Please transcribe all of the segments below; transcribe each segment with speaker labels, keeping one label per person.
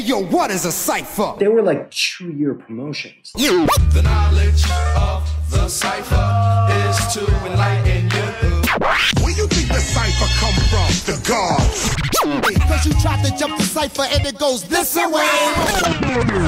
Speaker 1: yo, what is a cypher?
Speaker 2: They were like 2-year promotions.
Speaker 3: The knowledge of the cypher is to enlighten you.
Speaker 1: Where you think the cypher come from? The gods. Cause you tried to jump the cypher and it goes this way.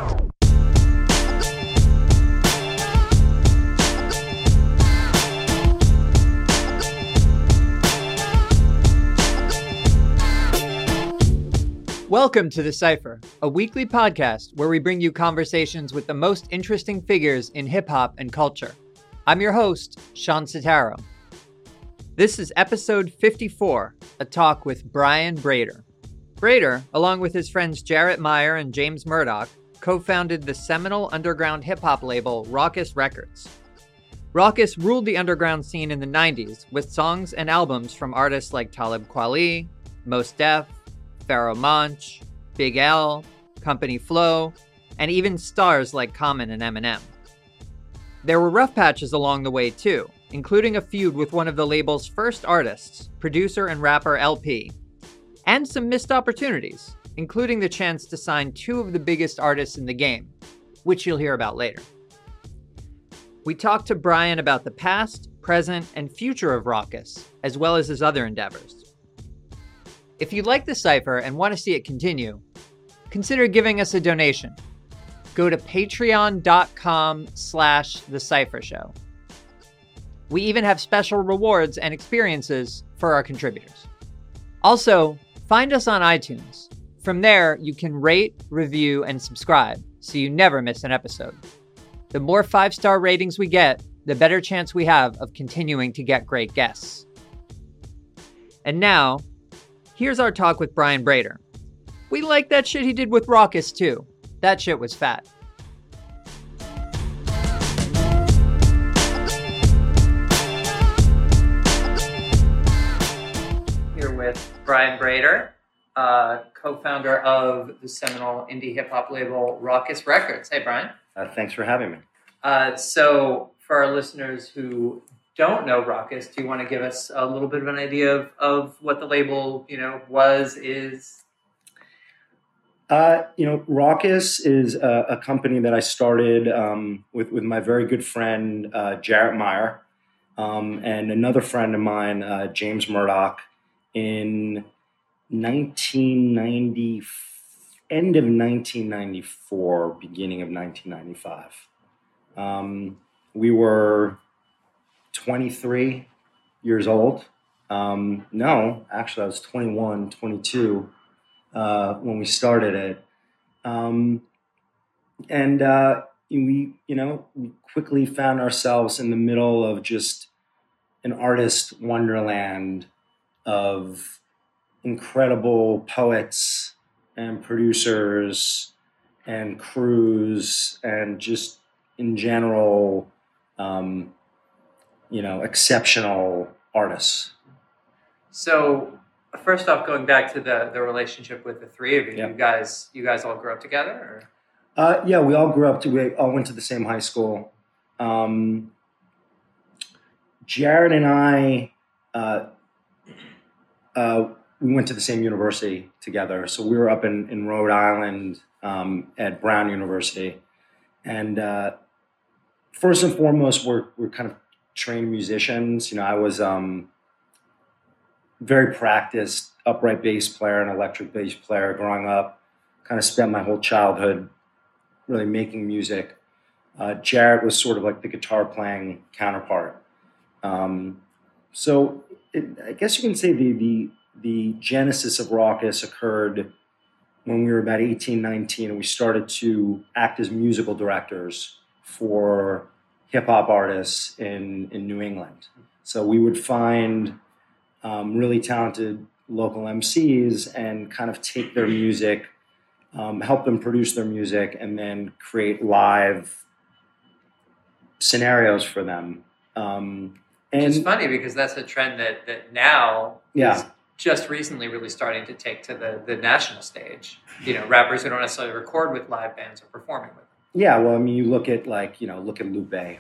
Speaker 4: Welcome to The Cypher, a weekly podcast where we bring you conversations with the most interesting figures in hip-hop and culture. I'm your host, Sean Sitaro. This is episode 54, a talk with Brian Brader. Brader, along with his friends Jarrett Meyer and James Murdoch, co-founded the seminal underground hip-hop label Rawkus Records. Rawkus ruled the underground scene in the 90s with songs and albums from artists like Talib Kweli, Mos Def, Pharoahe Monch, Big L, Company Flow, and even stars like Common and Eminem. There were rough patches along the way too, including a feud with one of the label's first artists, producer and rapper LP, and some missed opportunities, including the chance to sign two of the biggest artists in the game, which you'll hear about later. We talked to Brian about the past, present, and future of Rawkus, as well as his other endeavors. If you like The Cypher and want to see it continue, consider giving us a donation. Go to patreon.com/The Cypher Show. We even have special rewards and experiences for our contributors. Also, find us on iTunes. From there, you can rate, review, and subscribe so you never miss an episode. The more 5-star ratings we get, the better chance we have of continuing to get great guests. And now, here's our talk with Brian Brader. We like that shit he did with Rawkus too. That shit was fat. Here with Brian Brader, co-founder of the seminal indie hip-hop label Rawkus Records. Hey, Brian.
Speaker 2: Thanks for having me.
Speaker 4: So for our listeners who don't know Rawkus, do you want to give us a little bit of an idea of what the label, is?
Speaker 2: Rawkus is a company that I started with my very good friend, Jarrett Meyer, and another friend of mine, James Murdoch, in end of 1994, beginning of 1995. We were 23 years old. No, actually I was 21, 22 when we started it. We quickly found ourselves in the middle of just an artist wonderland of incredible poets and producers and crews and just in general, exceptional artists.
Speaker 4: So first off, going back to the relationship with the three of you,
Speaker 2: yeah.
Speaker 4: you guys all grew up together?
Speaker 2: Or? Yeah, we all grew up, we all went to the same high school. Jared and I, we went to the same university together. So we were up in Rhode Island at Brown University. And first and foremost, we're kind of trained musicians. I was very practiced upright bass player and electric bass player growing up. Kind of spent my whole childhood really making music. Jarrett was sort of like the guitar playing counterpart. So I guess you can say the genesis of Rawkus occurred when we were about 18, 19, and we started to act as musical directors for hip-hop artists in New England. So we would find really talented local MCs and kind of take their music, help them produce their music, and then create live scenarios for them.
Speaker 4: Which is funny because that's a trend that now is just recently really starting to take to the national stage. Rappers who don't necessarily record with live bands are performing with them.
Speaker 2: Yeah, well, I mean, you look at Lupe.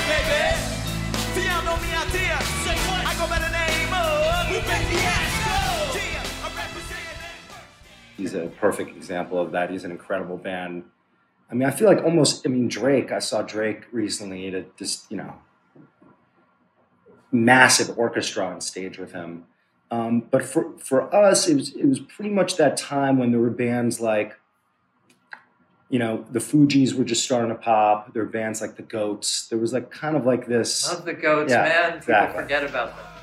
Speaker 3: baby. Do y'all know me out there? Say what? I go by the name of Lupe Fiasco. Yeah, I represent.
Speaker 2: He's a perfect example of that. He's an incredible band. I mean, I feel like Drake, I saw Drake recently at just, massive orchestra on stage with him. But for us, it was pretty much that time when there were bands like, the Fugees were just starting to pop. There were bands like the Goats. There was like kind of like this.
Speaker 4: Love the Goats,
Speaker 2: Yeah,
Speaker 4: man. People
Speaker 2: exactly.
Speaker 4: forget about them.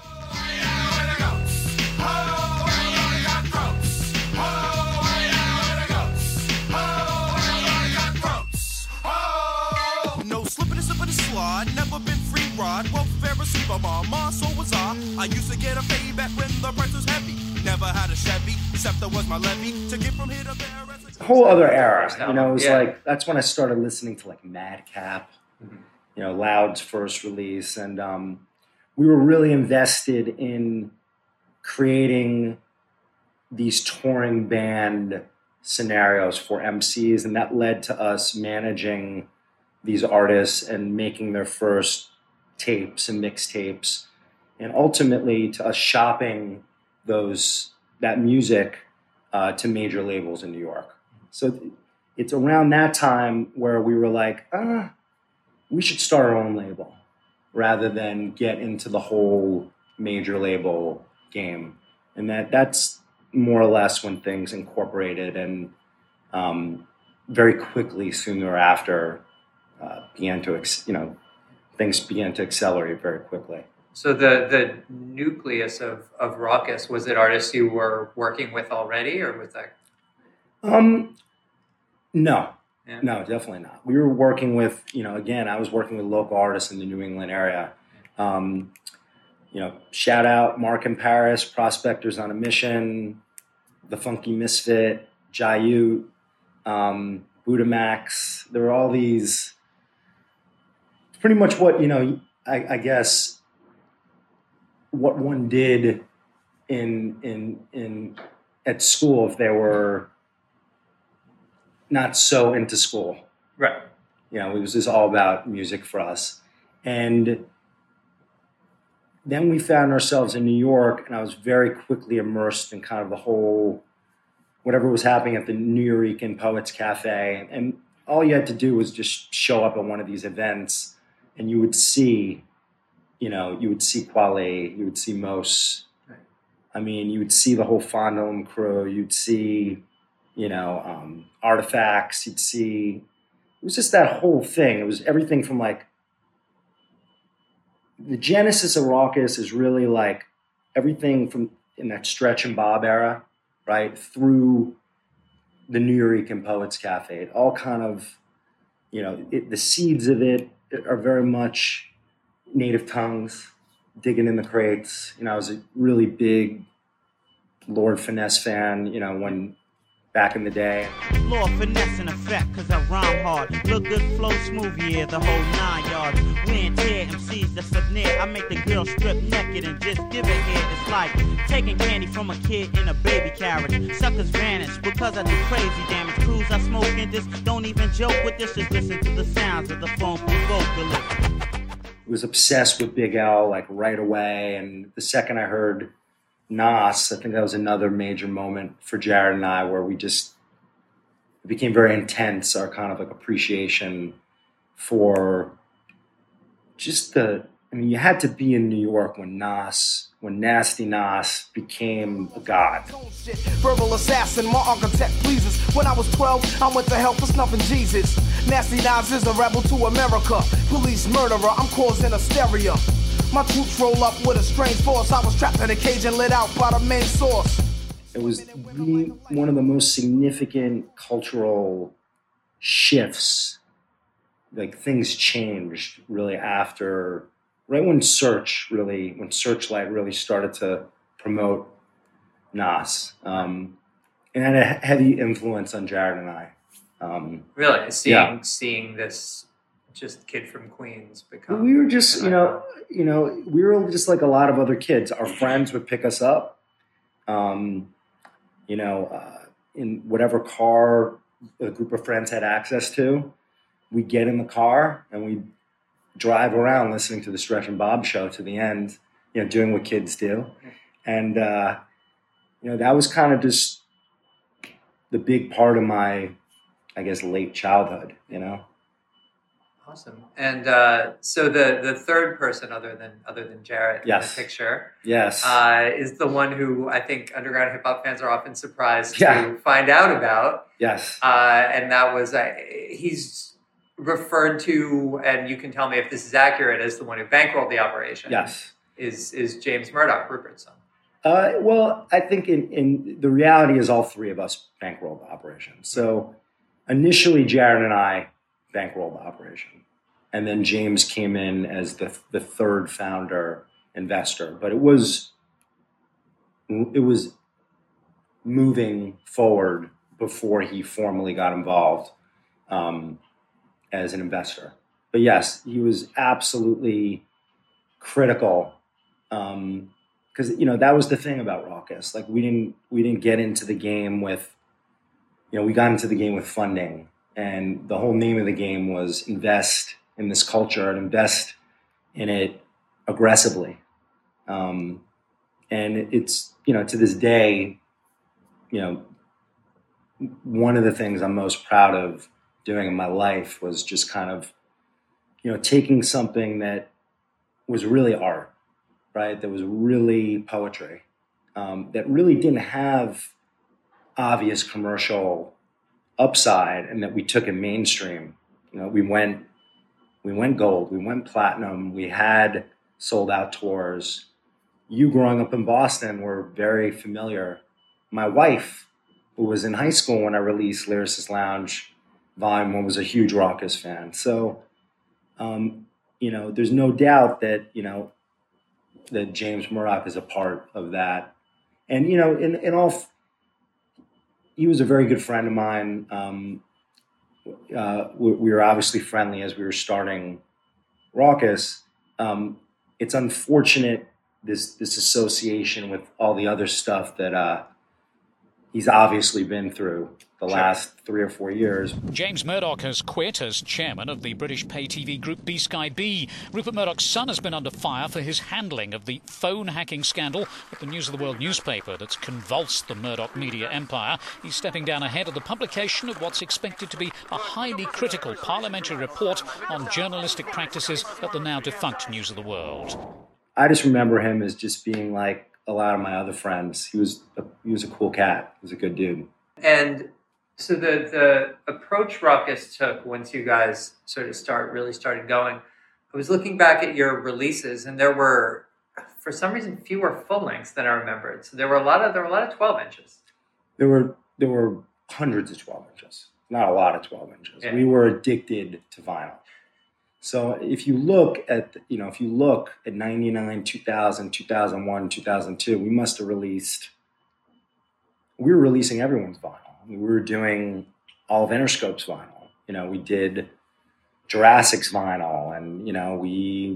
Speaker 3: No slipping and slipping and slide, never been free ride. Welfare receiver, mama, so was I used to get a payback when the price was heavy. Never had a Chevy, except that was my levy to get from here to there.
Speaker 2: A whole other era, it was
Speaker 4: Yeah.
Speaker 2: like, that's when I started listening to like Madcap, Loud's first release. And we were really invested in creating these touring band scenarios for MCs. And that led to us managing these artists and making their first tapes and mixtapes. And ultimately to us shopping that music to major labels in New York. So it's around that time where we were like, we should start our own label rather than get into the whole major label game. And that's more or less when things incorporated and very quickly soon thereafter things began to accelerate very quickly.
Speaker 4: So the nucleus of Raucous, was it artists you were working with already, or was that?
Speaker 2: No,
Speaker 4: Yeah.
Speaker 2: no, definitely not. We were working with, again, I was working with local artists in the New England area. Shout out Mark in Paris, Prospectors on a Mission, The Funky Misfit, Jayut, Budamax. There were all these, pretty much what, I guess, what one did in at school if they were not so into school.
Speaker 4: Right.
Speaker 2: It was just all about music for us. And then we found ourselves in New York, and I was very quickly immersed in kind of the whole, whatever was happening at the Nuyorican Poets Cafe. And all you had to do was just show up at one of these events, and you would see, Quale, you would see Mos.
Speaker 4: Right.
Speaker 2: I mean, you would see the whole Fondlem crew. You'd see, Artifacts. You'd see, it was just that whole thing. It was everything from like, the genesis of Raucous is really like everything from in that Stretch and Bob era, right, through the Nuyorican Poets Cafe. It all kind of, the seeds of it are very much Native Tongues, Digging in the Crates. I was a really big Lord Finesse fan, when back in the day.
Speaker 5: Lord Finesse in effect, cause I rhyme hard. Look good, flow smooth, yeah, the whole 9 yards. We and tear MCs that's up near. I make the girl strip naked and just give it here. It's like taking candy from a kid in a baby carriage. Suckers vanish because I do crazy damage. Crews I smoke in this, don't even joke with this. Just listen to the sounds of the funky vocalist.
Speaker 2: Was obsessed with Big L like right away. And the second I heard Nas, I think that was another major moment for Jared and I where it became very intense, our kind of like appreciation for just you had to be in New York when Nasty Nas became a god.
Speaker 1: Verbal assassin, my architect pleases. When I was 12, I went to hell for snuffing Jesus. Nasty Nas is a rebel to America. Police murderer, I'm causing hysteria. My troops roll up with a strange force. I was trapped in a cage and lit out by the main source.
Speaker 2: It was really one of the most significant cultural shifts. Like things changed really after, right when Searchlight really started to promote Nas. And had a heavy influence on Jared and I.
Speaker 4: Really? Seeing this just kid from Queens become...
Speaker 2: We were just, we were just like a lot of other kids. Our friends would pick us up, in whatever car a group of friends had access to. We'd get in the car and we'd drive around listening to the Stretch and Bob show to the end, doing what kids do. And, that was kind of just the big part of my, I guess, late childhood,
Speaker 4: Awesome. And so the third person other than Jarrett in the picture, is the one who I think underground hip hop fans are often surprised to find out about.
Speaker 2: Yes.
Speaker 4: And that was he's referred to, and you can tell me if this is accurate, as the one who bankrolled the operation.
Speaker 2: Yes.
Speaker 4: Is James Murdoch, Rupert's son.
Speaker 2: Well, I think in the reality is all three of us bankrolled the operation. So initially, Jarrett and I bankrolled the operation. And then James came in as the third founder investor. But it was moving forward before he formally got involved as an investor. But yes, he was absolutely critical because that was the thing about Rawkus. Like we didn't get into the game with we got into the game with funding, and the whole name of the game was invest in this culture and invest in it aggressively. And it's, to this day, one of the things I'm most proud of doing in my life was just kind of, taking something that was really art, right? That was really poetry, that really didn't have obvious commercial upside, and that we took it mainstream. We went gold, we went platinum, we had sold out tours. You growing up in Boston were very familiar. My wife, who was in high school when I released Lyricist Lounge Volume 1, was a huge Rawkus fan. So, there's no doubt that, that James Murdoch is a part of that. And, he was a very good friend of mine. We were obviously friendly as we were starting Rawkus. It's unfortunate this association with all the other stuff that he's obviously been through the last 3 or 4 years.
Speaker 6: James Murdoch has quit as chairman of the British pay TV group B-Sky B. Rupert Murdoch's son has been under fire for his handling of the phone hacking scandal at the News of the World newspaper that's convulsed the Murdoch media empire. He's stepping down ahead of the publication of what's expected to be a highly critical parliamentary report on journalistic practices at the now defunct News of the World.
Speaker 2: I just remember him as just being like a lot of my other friends. He was a cool cat. He was a good dude.
Speaker 4: And so the approach Rawkus took once you guys sort of started going, I was looking back at your releases, and there were, for some reason, fewer full lengths than I remembered. So there were a lot of 12 inches.
Speaker 2: There were hundreds of 12 inches, not a lot of 12 inches. Yeah. We were addicted to vinyl. So if you look at 99, 2000, 2001, 2002, we were releasing everyone's vinyl. We were doing all of Interscope's vinyl. We did Jurassic's vinyl, and we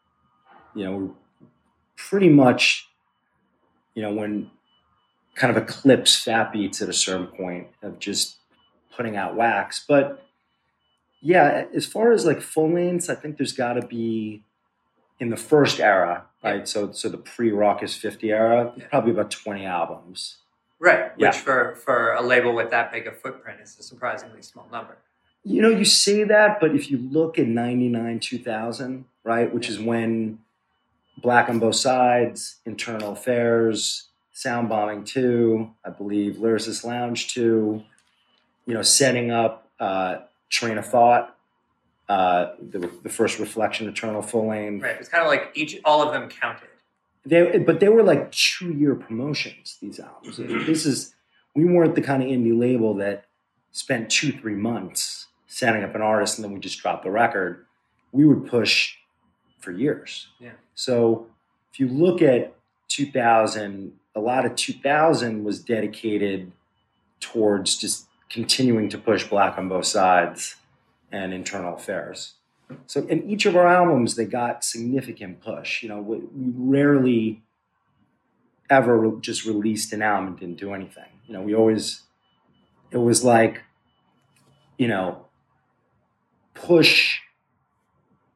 Speaker 2: pretty much when kind of eclipsed Fat Beats at a certain point of just putting out wax. But yeah, as far as like full lengths, I think there's got to be in the first era, right? So the pre-Rawkus 50 era, probably about 20 albums.
Speaker 4: Right, which for a label with that big a footprint is a surprisingly small number.
Speaker 2: You say that, but if you look at 99, 2000, right, which is when Black on Both Sides, Internal Affairs, Sound Bombing 2, I believe, Lyricist Lounge 2, setting up Train of Thought, the first Reflection Eternal full length.
Speaker 4: Right, it's kind of like all of them counted.
Speaker 2: But they were like 2-year promotions, these albums. We weren't the kind of indie label that spent 2-3 months setting up an artist and then we just dropped the record. We would push for years.
Speaker 4: Yeah.
Speaker 2: So if you look at 2000, a lot of 2000 was dedicated towards just continuing to push Black on Both Sides and Internal Affairs. So in each of our albums, they got significant push. We rarely ever just released an album and didn't do anything. It was like, push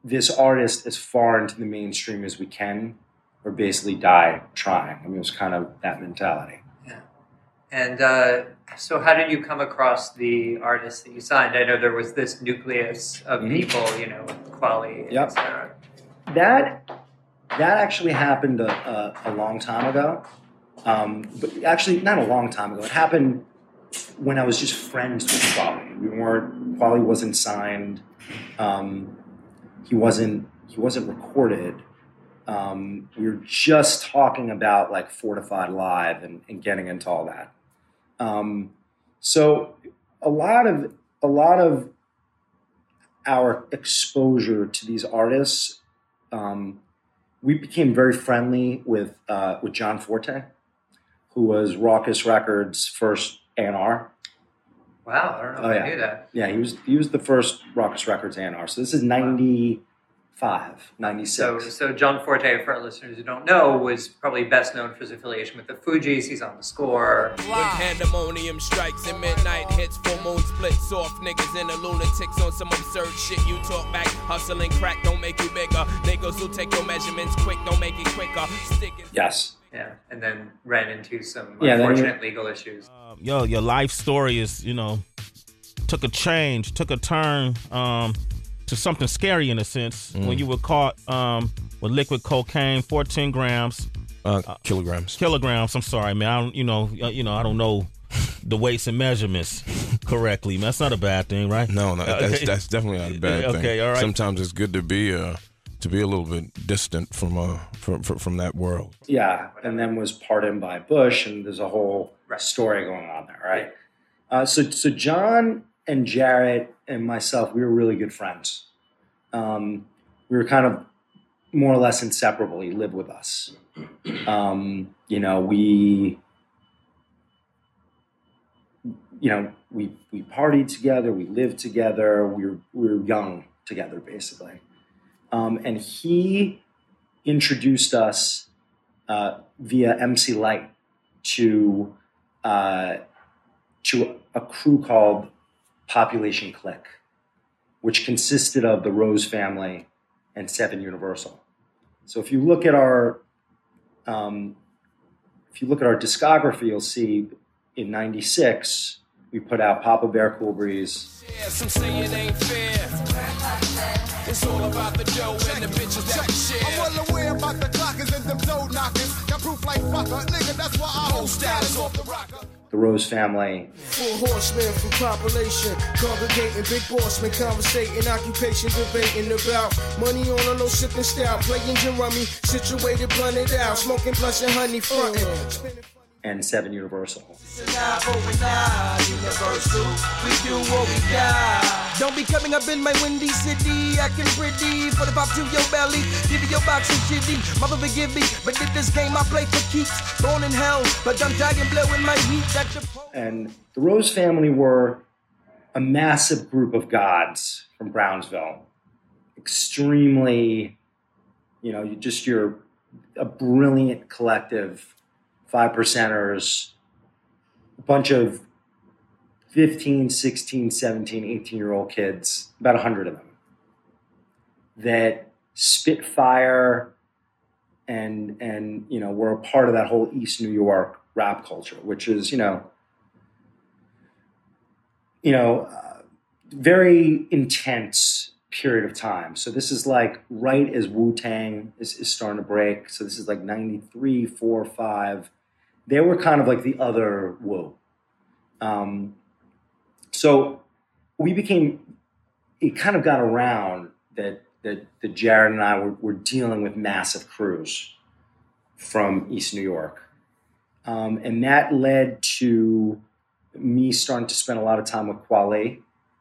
Speaker 2: this artist as far into the mainstream as we can, or basically die trying. I mean, it was kind of that mentality.
Speaker 4: Yeah. And so how did you come across the artists that you signed? I know there was this nucleus of people, you know, Quali,
Speaker 2: Yep.
Speaker 4: et cetera.
Speaker 2: That actually happened a long time ago. But actually, not a long time ago. It happened when I was just friends with Quali. Quali wasn't signed. He wasn't recorded. We were just talking about like Fortified Live and getting into all that. So a lot of our exposure to these artists, we became very friendly with John Forte, who was Rawkus Records' first A&R.
Speaker 4: Wow, I don't know if I knew that.
Speaker 2: Yeah, he was the first Rawkus Records A&R. So this is 95, 96.
Speaker 4: So John Forte, for our listeners who don't know, was probably best known for his affiliation with the Fugees. He's on The Score.
Speaker 7: When pandemonium strikes and midnight hits, full moon splits off niggas and the lunatics on some absurd shit. You talk back, hustling crack don't make you bigger. Niggas who take your measurements quick don't make it quicker.
Speaker 2: Yes.
Speaker 4: Yeah, and then ran into some
Speaker 2: Yeah,
Speaker 4: unfortunate legal issues.
Speaker 8: Your life story is, took a turn to something scary in a sense when you were caught with liquid cocaine, 14 grams. Kilograms. I'm sorry, man. I don't know the weights and measurements correctly. That's not a bad thing, right?
Speaker 9: No, that's definitely not a bad thing.
Speaker 8: Okay, all right.
Speaker 9: Sometimes it's good to be a little bit distant from that world.
Speaker 2: Yeah, and then was pardoned by Bush, and there's a whole story going on there, right? So John and Jarrett and myself, we were really good friends. We were kind of more or less inseparable. He lived with us. We partied together. We lived together. We were young together, basically. And he introduced us via MC Light to a crew called Population Click, which consisted of the Rose Family and Seven Universal. So if you look at our discography, you'll see in '96 we put out Papa Bear, Cool Breeze.
Speaker 7: Yeah, some say it ain't fair. It's all about the dough and the bitches that we share.
Speaker 3: I'm well aware about the clockers and them dough knockers. Got proof like fucker, nigga, that's why I hold status off the rocker.
Speaker 2: The Rose Family.
Speaker 10: Full horsemen from population, congregating, big bossmen, conversating, occupation, debating about money on a low sipping style, playing and rummy, situated, blunted out, smoking blunts and honey, frontin'.
Speaker 2: And Seven Universal.
Speaker 10: Universal, we do what we got. Don't be coming up in my windy city, acting pretty, put it up to your belly, give you your box and shitty. Mother forgive me, but in this game I play for keeps. Born in hell, but I'm dying blowing my heat.
Speaker 2: And the Rose Family were a massive group of gods from Brownsville. Extremely, you're a brilliant collective. 5%ers, a bunch of 15, 16, 17, 18-year-old kids, about 100 of them, that spit fire and were a part of that whole East New York rap culture, which is, very intense period of time. So this is like right as Wu-Tang is starting to break. So this is like 93, 4, 5. They were kind of like the other Wu. So it kind of got around that Jarrett and I were dealing with massive crews from East New York. And that led to me starting to spend a lot of time with Quali.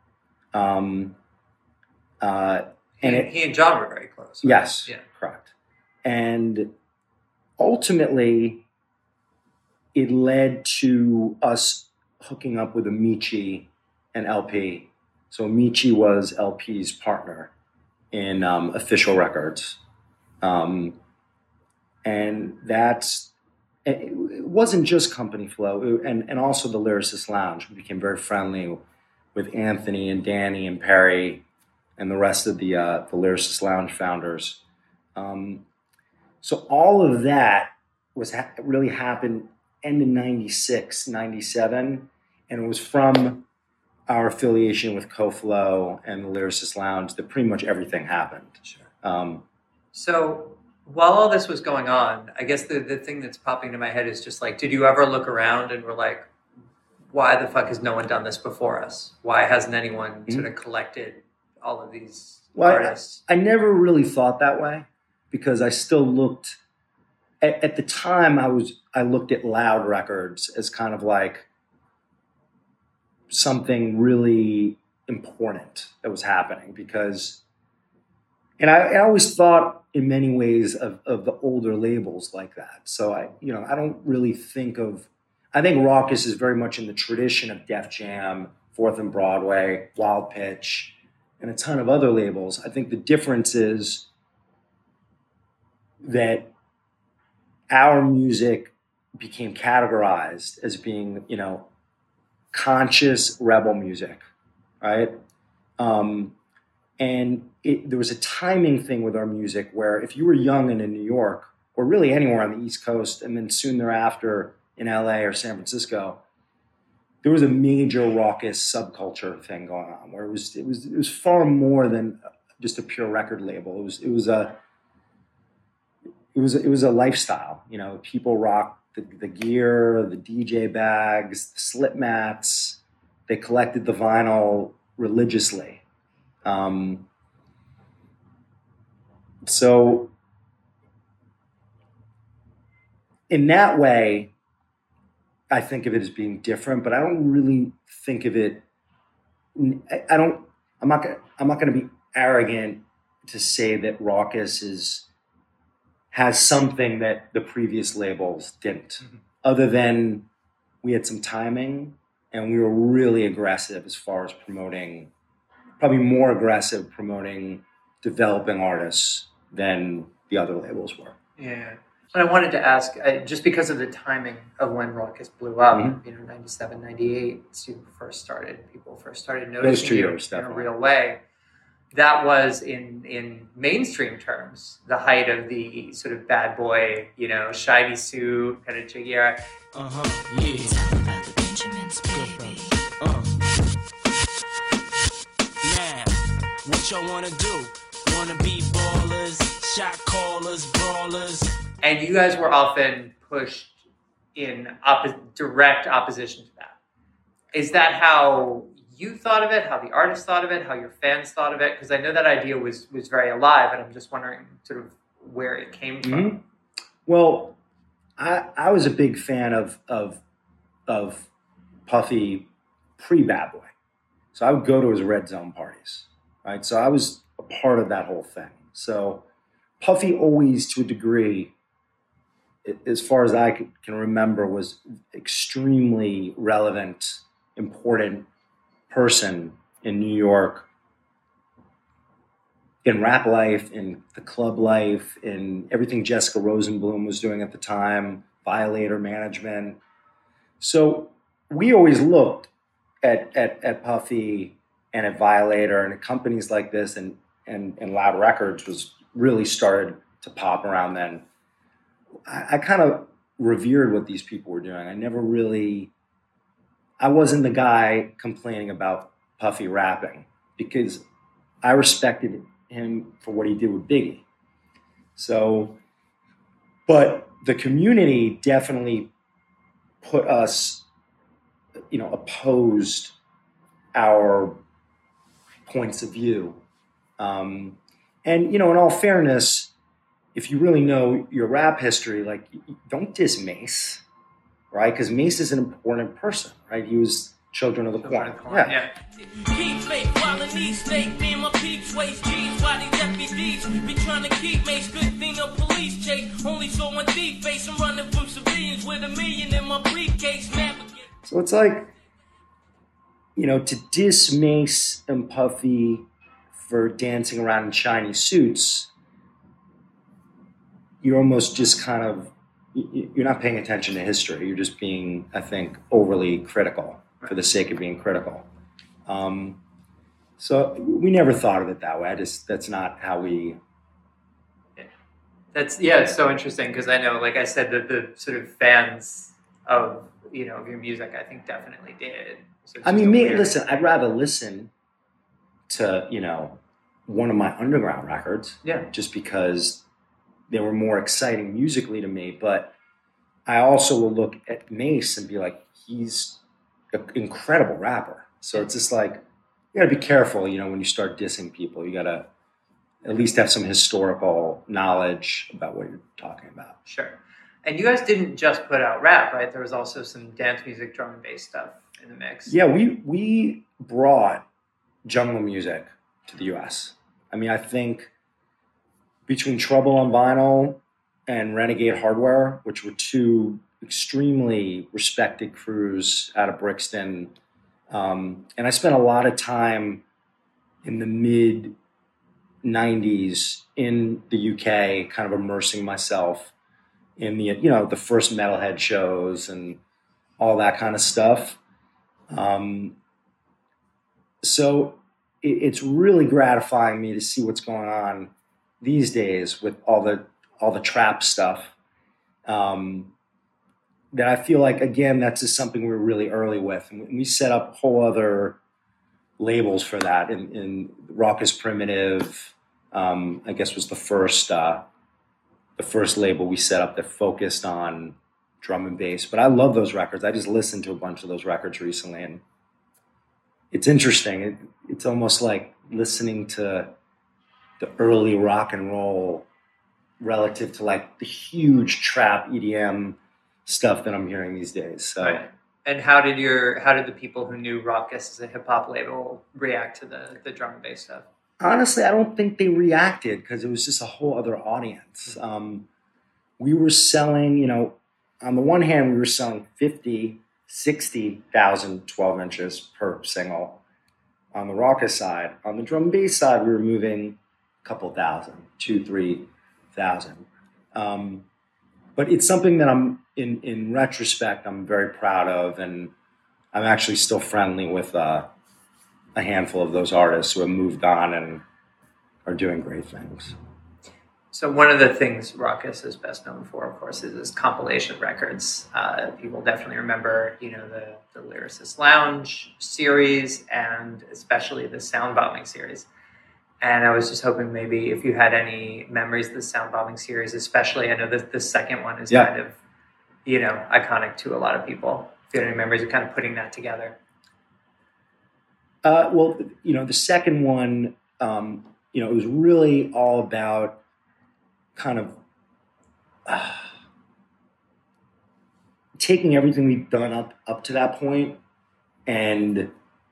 Speaker 4: He and John were very close. Right?
Speaker 2: Yes,
Speaker 4: yeah.
Speaker 2: Correct. And ultimately, it led to us hooking up with Amici and LP. So Amici was LP's partner in Official Records. And it wasn't just Company Flow, and also the Lyricist Lounge. We became very friendly with Anthony and Danny and Perry. and the rest of the Lyricist Lounge founders. So all of that was really happened end of 96, 97, and it was from our affiliation with CoFlow and the Lyricist Lounge that pretty much everything happened.
Speaker 4: Sure. So while all this was going on, I guess the thing that's popping into my head is just like, did you ever look around and were like, why the fuck has no one done this before us? Why hasn't anyone sort of collected all of these artists?
Speaker 2: I never really thought that way, because I still looked at the time I looked at Loud Records as kind of like something really important that was happening, because, and I always thought in many ways of the older labels like that. So I don't really think of, I think Rawkus is very much in the tradition of Def Jam, Fourth and Broadway, Wild Pitch, and a ton of other labels. I think the difference is that our music became categorized as being, conscious rebel music, right? And there was a timing thing with our music where if you were young and in New York, or really anywhere on the East Coast, and then soon thereafter in LA or San Francisco, there was a major raucous subculture thing going on where it was far more than just a pure record label. It was a lifestyle. People rocked the gear, the DJ bags, the slip mats. They collected the vinyl religiously. So in that way, I think of it as being different, but I don't really think of it. I'm not going to be arrogant to say that Rawkus has something that the previous labels didn't, other than we had some timing and we were really aggressive as far as promoting, probably more aggressive promoting developing artists than the other labels were.
Speaker 4: Yeah. But I wanted to ask, just because of the timing of when Rawkus blew up, 97, 98, people first started noticing
Speaker 2: those 2
Speaker 4: you
Speaker 2: years,
Speaker 4: in a
Speaker 2: definitely.
Speaker 4: real way. That was in mainstream terms, the height of the sort of bad boy, shiny suit, kind of jiggy era.
Speaker 11: Now, what y'all wanna do? Wanna be ballers, shot callers, brawlers.
Speaker 4: And you guys were often pushed in direct opposition to that. Is that how you thought of it, how the artists thought of it, how your fans thought of it? Because I know that idea was very alive, and I'm just wondering sort of where it came from.
Speaker 2: Mm-hmm. Well, I was a big fan of Puffy pre-Bad Boy. So I would go to his Red Zone parties, right? So I was a part of that whole thing. So Puffy always, to a degree, as far as I can remember, was extremely relevant, important person in New York, in rap life, in the club life, in everything Jessica Rosenblum was doing at the time, Violator management. So we always looked at Puffy and at Violator and at companies like this, and Loud Records was really started to pop around then. I kind of revered what these people were doing. I wasn't the guy complaining about Puffy rapping, because I respected him for what he did with Biggie. So, but the community definitely put us, opposed our points of view. And, in all fairness, if you really know your rap history, don't diss Mace, right? Because Mace is an important person, right? He was Children of the Corn. Yeah.
Speaker 11: Keep fake, while in these state, me and my peeps waste G's, while these deputies be trying to keep Mace, good thing no police chase, only saw one deep face, I'm running from civilians with $1 million in my briefcase,
Speaker 2: So it's like, to diss Mace and Puffy for dancing around in shiny suits, you're almost just kind of, you're not paying attention to history. You're just being, I think, overly critical for the sake of being critical. So we never thought of it that way. That's not how we.
Speaker 4: It's so interesting because I know, like I said, that the sort of fans of of your music, I think definitely did. So
Speaker 2: I mean, listen, I'd rather listen to one of my underground records, just because they were more exciting musically to me. But I also will look at Mace and be like, he's an incredible rapper. So it's just like, you got to be careful, when you start dissing people. You got to at least have some historical knowledge about what you're talking about.
Speaker 4: Sure. And you guys didn't just put out rap, right? There was also some dance music, drum and bass stuff in the mix.
Speaker 2: Yeah, we brought jungle music to the U.S. I mean, I think between Trouble on Vinyl and Renegade Hardware, which were two extremely respected crews out of Brixton, and I spent a lot of time in the mid-90s in the UK, kind of immersing myself in the first Metalhead shows and all that kind of stuff. So it's really gratifying me to see what's going on these days with all the trap stuff. That I feel like, again, that's just something we were really early with. And we set up whole other labels for that. In Raucous Primitive, I guess, was the first label we set up that focused on drum and bass. But I love those records. I just listened to a bunch of those records recently, and it's interesting. It's almost like listening to the early rock and roll relative to like the huge trap EDM stuff that I'm hearing these days. So.
Speaker 4: Right. And how did the people who knew Raucous as a hip hop label react to the drum and bass stuff?
Speaker 2: Honestly, I don't think they reacted because it was just a whole other audience. We were selling, on the one hand, we were selling 50, 60,000 12 inches per single on the Raucous side. On the drum and bass side, we were moving a couple thousand, 2,000-3,000. But it's something that in retrospect, I'm very proud of, and I'm actually still friendly with a handful of those artists who have moved on and are doing great things.
Speaker 4: So one of the things Raucous is best known for, of course, is his compilation records. People definitely remember, the Lyricist Lounge series and especially the Sound Bombing series. And I was just hoping maybe if you had any memories of the Sound Bombing series, especially, I know that the second one is kind of, iconic to a lot of people. If you had any memories of kind of putting that together.
Speaker 2: Well, the second one, it was really all about kind of taking everything we've done up to that point and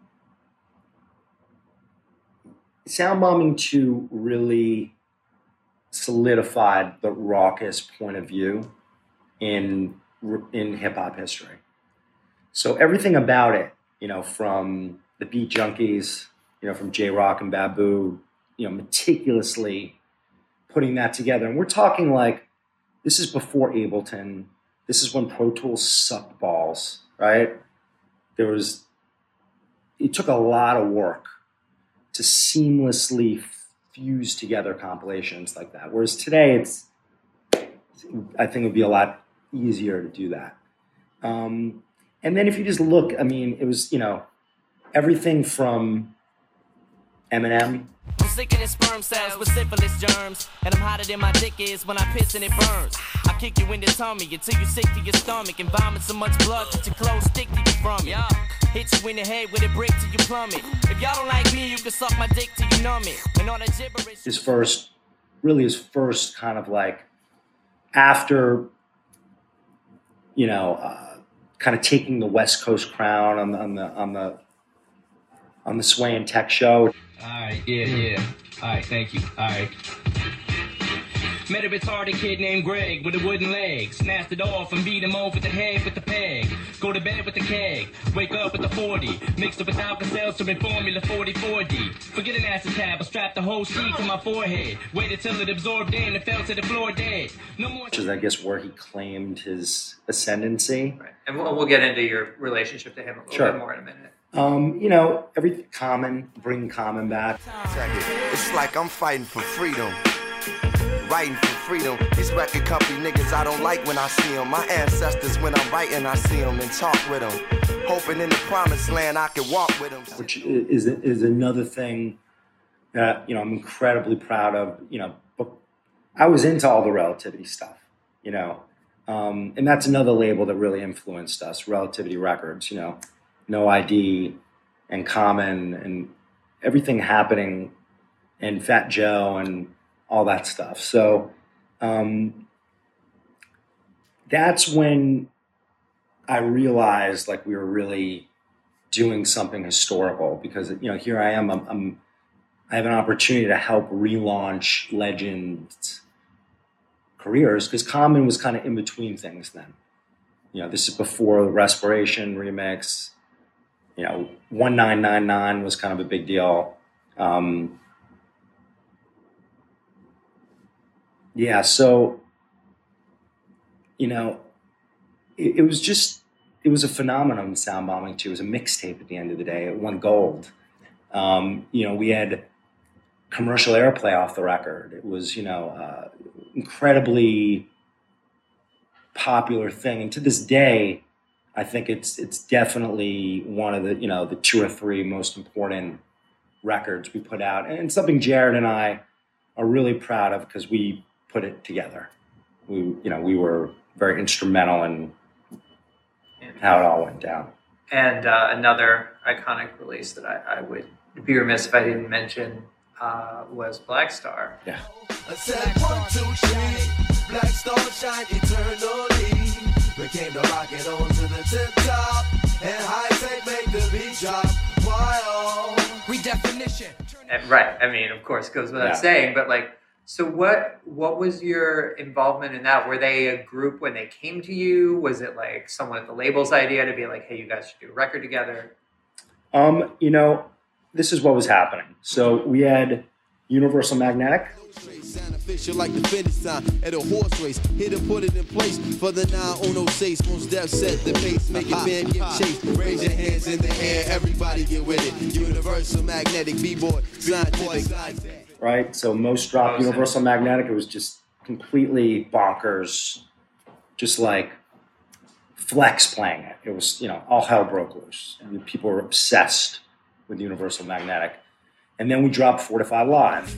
Speaker 2: Sound Bombing 2 really solidified the Raucous point of view in hip hop history. So everything about it, from the Beat Junkies, from J-Rock and Babu, meticulously putting that together. And we're talking like, this is before Ableton. This is when Pro Tools sucked balls, right? It took a lot of work to seamlessly fuse together compilations like that. Whereas today, I think it would be a lot easier to do that. And then if you just look, it was, everything from Eminem.
Speaker 11: I'm sick of the sperm cells with syphilis germs, and I'm hotter than my dick is when I piss and it burns. I kick you in the tummy until you're sick to your stomach and vomit so much blood that your clothes stick to you from it. Hit you in the head with a brick till you plummet. If y'all don't like me, you can suck my dick till you numb it. And all that gibberish.
Speaker 2: His first kind of like after, kind of taking the West Coast crown on the Sway and Tech show.
Speaker 12: All right, yeah. All right, thank you. All right. Met a retarded kid named Greg with a wooden leg. Snatched it off and beat him over the head with the peg. Go to bed with the keg. Wake up with the 40. Mixed it with Alka-Seltzer and Formula 44D. Forget an acid tab, I strapped the whole sheet to my forehead. Waited till it absorbed in and fell to the floor dead. No more.
Speaker 2: Which is, I guess, where he claimed his ascendancy.
Speaker 4: Right. And we'll get into your relationship to him a little bit more in a minute.
Speaker 2: Everything bring Common back.
Speaker 13: It's like I'm fighting for freedom. Writing for freedom. These record company niggas I don't like when I see them. My ancestors, when I'm writing, I see them and talk with them. Hoping in the promised land I can walk with them.
Speaker 2: Which is another thing that, I'm incredibly proud of. But I was into all the Relativity stuff, and that's another label that really influenced us, Relativity Records, No ID and Common and everything happening, and Fat Joe and all that stuff. So that's when I realized like we were really doing something historical, because here I am, I have an opportunity to help relaunch legends' careers, because Common was kind of in between things then. This is before the Respiration remix. 1999 was kind of a big deal. So it was a phenomenon, Sound Bombing too. It was a mixtape at the end of the day. It won gold. We had commercial airplay off the record. It was, incredibly popular thing. And to this day, I think it's definitely one of the, the 2 or 3 most important records we put out. And something Jared and I are really proud of, because we put it together. We were very instrumental in how it all went down.
Speaker 4: And another iconic release that I would be remiss if I didn't mention was Black Star.
Speaker 2: Yeah.
Speaker 10: I said 1, 2, 3, Black Star shine eternally. We came to rock it on to the tip top, and high tech make the beat drop. Wild redefinition.
Speaker 4: Right. I mean, of course, goes without saying, but so what was your involvement in that? Were they a group when they came to you? Was it like someone at the label's idea to be like, hey, you guys should do a record together?
Speaker 2: This is what was happening. So we had Universal Magnetic.
Speaker 10: Official like the finish sign at a horse race. Here to put it in place for the 906. Most death set the pace, make it man get chased. Raise your hands in the air, everybody get with it. Universal Magnetic, B-boy, scientific.
Speaker 2: Right, so most dropped Universal Magnetic. It was just completely bonkers, just like Flex playing it. It was, all hell broke loose. People were obsessed with Universal Magnetic. And then we dropped Fortified Live.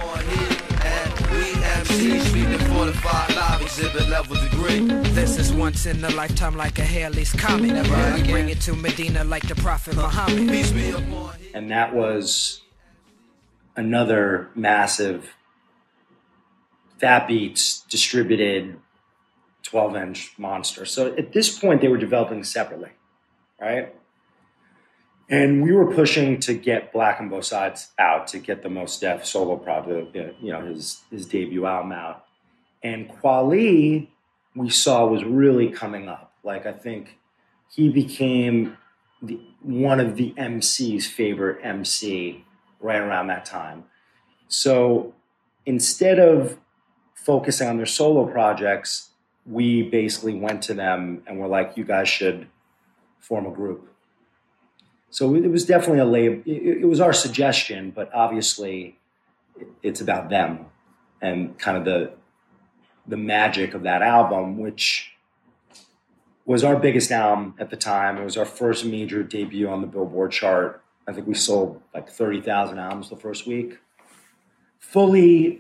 Speaker 14: This is once in a lifetime, like a Halley's Comet. Never bring it to Medina like the Prophet Muhammad.
Speaker 2: And that was another massive Fat Beats distributed 12-inch monster. So at this point, they were developing separately, right? And we were pushing to get Black on Both Sides out, to get the Mos Def solo project, his debut album out. And Kweli, we saw, was really coming up. Like, I think he became one of the MC's favorite MC right around that time. So instead of focusing on their solo projects, we basically went to them and were like, you guys should form a group. So it was definitely a label. It was our suggestion, but obviously it's about them and kind of the magic of that album, which was our biggest album at the time. It was our first major debut on the Billboard chart. I think we sold like 30,000 albums the first week. Fully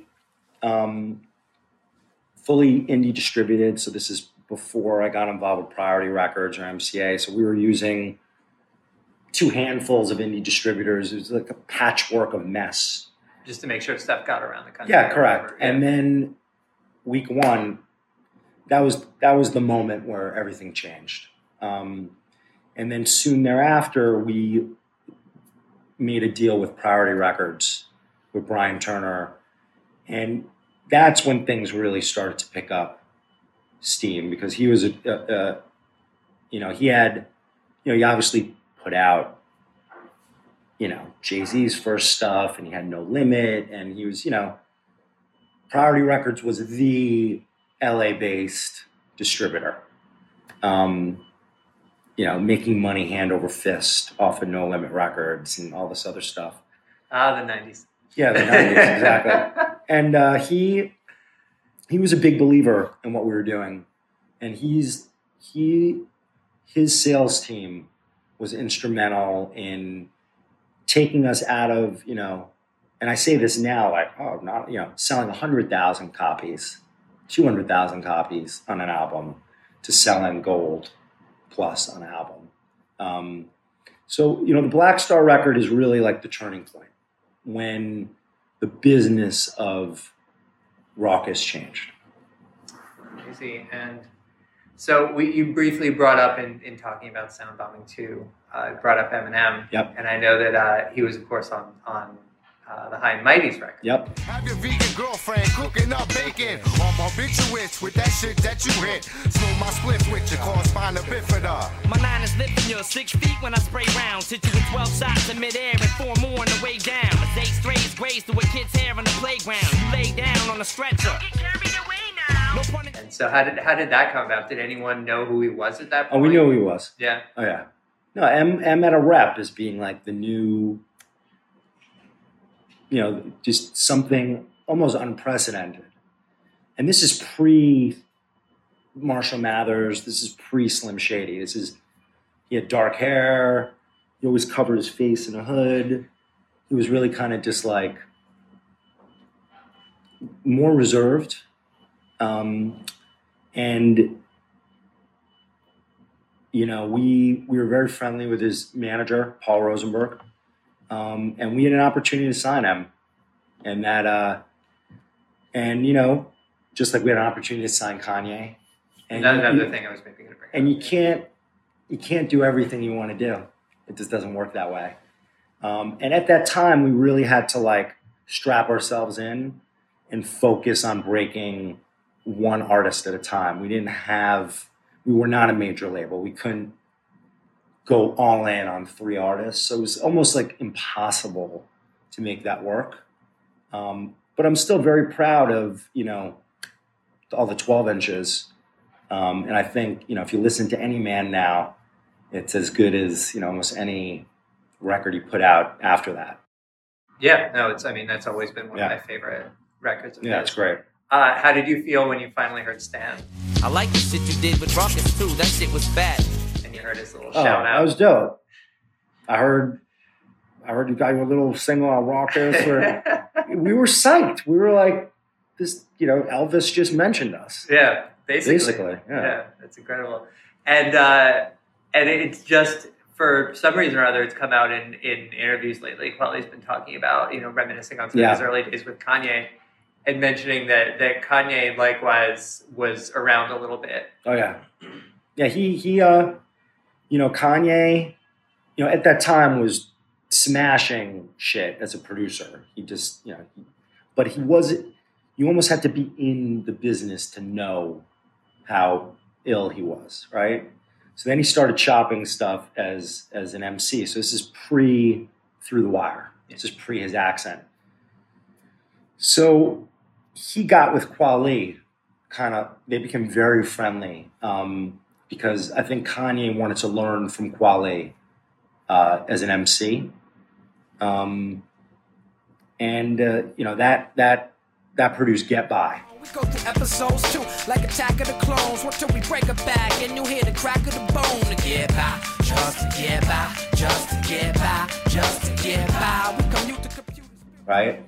Speaker 2: indie distributed. So this is before I got involved with Priority Records or MCA. So we were using 2 handfuls of indie distributors. It was like a patchwork of mess.
Speaker 4: Just to make sure stuff got around the country.
Speaker 2: Yeah, correct. Yeah. And then week 1, that was the moment where everything changed. And then soon thereafter, we made a deal with Priority Records with Brian Turner. And that's when things really started to pick up steam, because he was he obviously put out, Jay-Z's first stuff, and he had No Limit, and he was, Priority Records was the LA-based distributor. making money hand over fist off of No Limit Records and all this other stuff.
Speaker 4: The 90s.
Speaker 2: Yeah, the 90s, exactly. And he was a big believer in what we were doing. And his sales team was instrumental in taking us out of, and I say this now, like, selling 100,000 copies, 200,000 copies on an album to selling gold plus on an album. So the Black Star record is really like the turning point when the business of Rawkus changed.
Speaker 4: Crazy. And so you briefly brought up in talking about Sound Bombing 2, brought up Eminem.
Speaker 2: Yep.
Speaker 4: And I know that he was, of course, on the High and Mighty's record.
Speaker 2: Yep.
Speaker 15: Have your vegan girlfriend cooking up bacon on barbiturates with that shit that you hit. Smoke my spliff with your correspond to bifida.
Speaker 11: My 9 is lifting you 6 feet when I spray round. Hit you with 12 shots in midair and 4 more on the way down. As 8 strays graze through a kid's hair on the playground. You lay down on a stretcher. Get carried away now. No pun.
Speaker 4: And so how did that come about? Did anyone know who he was at that point?
Speaker 2: Oh, we knew who he was.
Speaker 4: Yeah.
Speaker 2: Oh, yeah. No, M at a rep as being like the new, just something almost unprecedented. And this is pre Marshall Mathers. This is pre Slim Shady. He had dark hair. He always covered his face in a hood. He was really kind of just like more reserved. We were very friendly with his manager, Paul Rosenberg. And we had an opportunity to sign him. And just like we had an opportunity to sign Kanye. And
Speaker 4: another thing I was maybe going to bring up.
Speaker 2: And you can't do everything you want to do. It just doesn't work that way. And at that time, we really had to like strap ourselves in and focus on breaking one artist at a time. We were not a major label. We couldn't go all in on 3 artists. So it was almost like impossible to make that work. But I'm still very proud of, all the 12 inches. And I think, if you listen to any man now, it's as good as, almost any record he put out after that.
Speaker 4: Yeah, no, that's always been one of my favorite records of his.
Speaker 2: It's great.
Speaker 4: How did you feel when you finally heard Stand?
Speaker 14: I like the shit you did with Rawkus too. That shit was bad.
Speaker 4: And you heard his little shout out.
Speaker 2: That was dope. I heard you got your little single on Rawkus. We were psyched. We were like, this, Elvis just mentioned us.
Speaker 4: Yeah, basically.
Speaker 2: Yeah,
Speaker 4: that's incredible. And it's just, for some reason or other, it's come out in interviews lately. Kweli's been talking about, reminiscing on some of his early days with Kanye. And mentioning that Kanye likewise was around a little bit.
Speaker 2: Oh yeah, yeah. He Kanye, at that time was smashing shit as a producer. He just, but he wasn't. You almost had to be in the business to know how ill he was, right? So then he started chopping stuff as an MC. So this is pre Through the Wire. This is pre his accent. So he got with Kweli, they became very friendly because I think Kanye wanted to learn from Kweli as an MC. That produced Get By.
Speaker 14: We go through episodes too, like Attack of the Clones. What till we break a back and you hear the crack of the bone to get by, just to get by, just to get by, just to get by. We commute to computers.
Speaker 2: Right?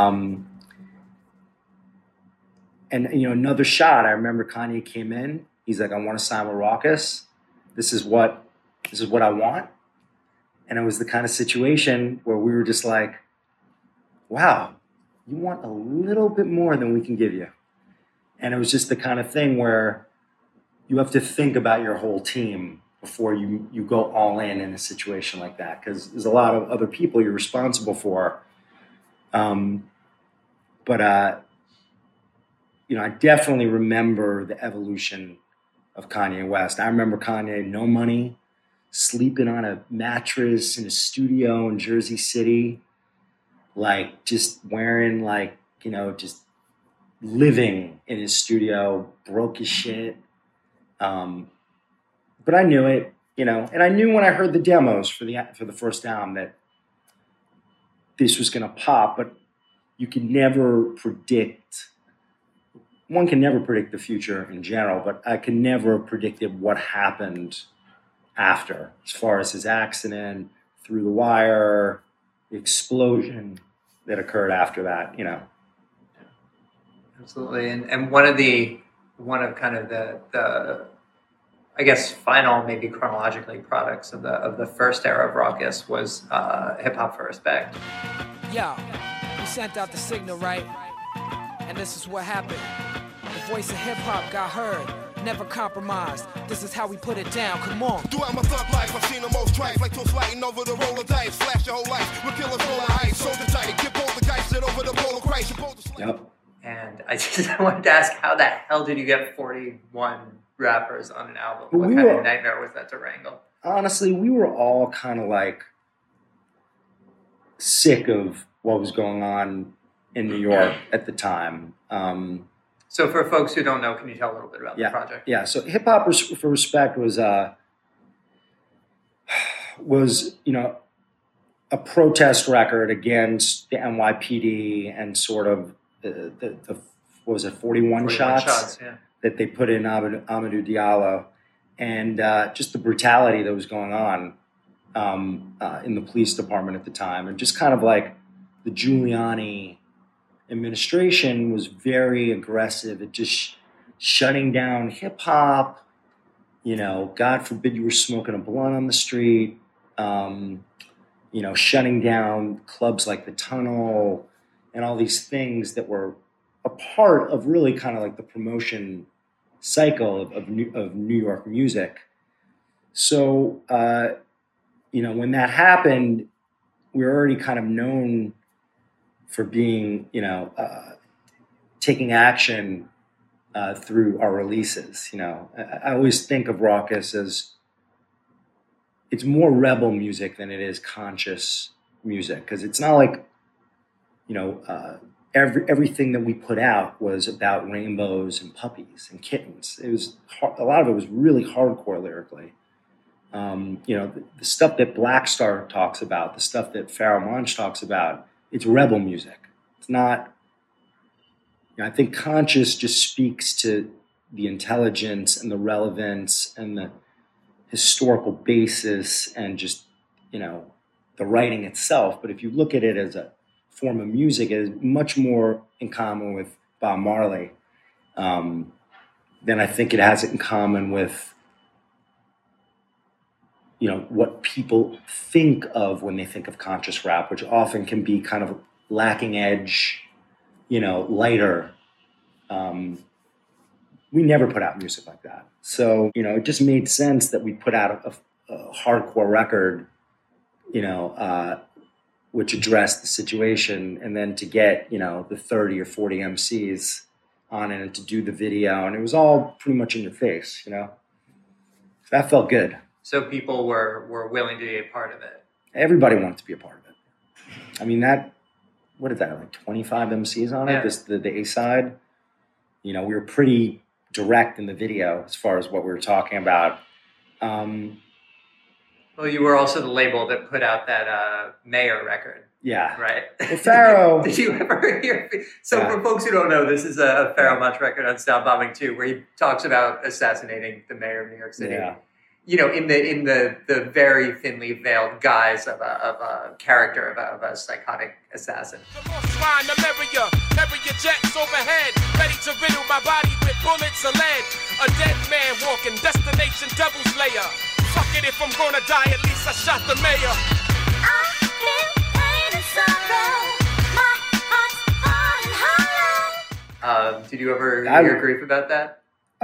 Speaker 2: And another shot. I remember Kanye came in. He's like, "I want to sign with Rawkus. This is what I want." And it was the kind of situation where we were just like, "Wow, you want a little bit more than we can give you." And it was just the kind of thing where you have to think about your whole team before you go all in a situation like that, because there's a lot of other people you're responsible for. I definitely remember the evolution of Kanye West. I remember Kanye, no money, sleeping on a mattress in a studio in Jersey City, like just wearing just living in his studio, broke his shit. But I knew it, and I knew when I heard the demos for the first album that this was going to pop, but you can never predict. One can never predict the future in general, but I can never predict what happened after, as far as his accident, Through the Wire, the explosion that occurred after that,
Speaker 4: Absolutely. And one of kind of the I guess final, maybe chronologically, products of the first era of Rawkus was Hip Hop for Respect.
Speaker 14: Yo, we sent out the signal, right? And this is what happened. The voice of hip hop got heard, never compromised. This is how we put it down, come on.
Speaker 3: Throughout my thug life, I've seen the most trife, like toast lighting over the roller dice. Flash your whole life, with killers roll the ice, soldier tight, get both the guys, sit over the pole of Christ.
Speaker 2: Yep.
Speaker 4: And I wanted to ask, how the hell did you get 41 rappers on an album? What
Speaker 2: We
Speaker 4: kind
Speaker 2: were-
Speaker 4: of nightmare was that to wrangle?
Speaker 2: Honestly, we were all kind of like sick of what was going on in New York at the time.
Speaker 4: So for folks who don't know, can you tell a little bit about the
Speaker 2: Yeah,
Speaker 4: project?
Speaker 2: yeah. So Hip Hop for Respect was a protest record against the NYPD and sort of the what was it, 41 shots
Speaker 4: yeah.
Speaker 2: that they put in Amadou Diallo, and just the brutality that was going on in the police department at the time, and just kind of like the Giuliani administration was very aggressive at just shutting down hip hop. God forbid you were smoking a blunt on the street. Shutting down clubs like the Tunnel and all these things that were a part of really kind of like the promotion cycle of New York music. So, when that happened, we were already kind of known for being, taking action through our releases. I always think of Rawkus as it's more rebel music than it is conscious music, because it's not like, everything that we put out was about rainbows and puppies and kittens. It was a lot of it was really hardcore lyrically. The stuff that Black Star talks about, the stuff that Pharoah Monch talks about, it's rebel music. It's not. I think conscious just speaks to the intelligence and the relevance and the historical basis and just, the writing itself. But if you look at it as a form of music, it is much more in common with Bob Marley than I think it has in common with, what people think of when they think of conscious rap, which often can be kind of lacking edge, lighter. We never put out music like that. So, it just made sense that we put out a hardcore record, which addressed the situation, and then to get, the 30 or 40 MCs on it and to do the video. And it was all pretty much in your face, That felt good.
Speaker 4: So people were willing to be a part of it.
Speaker 2: Everybody wanted to be a part of it. I mean, what is that, like 25 MCs on it?
Speaker 4: Yeah.
Speaker 2: The A side. We were pretty direct in the video as far as what we were talking about.
Speaker 4: Well, you were also the label that put out that Mayor record.
Speaker 2: Yeah.
Speaker 4: Right?
Speaker 2: Well, Pharoah...
Speaker 4: Did you ever hear... So
Speaker 2: Yeah.
Speaker 4: for folks who don't know, this is a Pharoah Monch record on Style Bombing 2, where he talks about assassinating the mayor of New York City.
Speaker 2: Yeah.
Speaker 4: In the very thinly veiled guise of a character of a psychotic assassin.
Speaker 3: Flying to marry your jets overhead, ready to riddle my body with bullets of lead. A dead man walking, destination devil slayer. Fuck it, if I'm gonna die, at least I shot the mayor.
Speaker 4: Did you ever hear grief about that?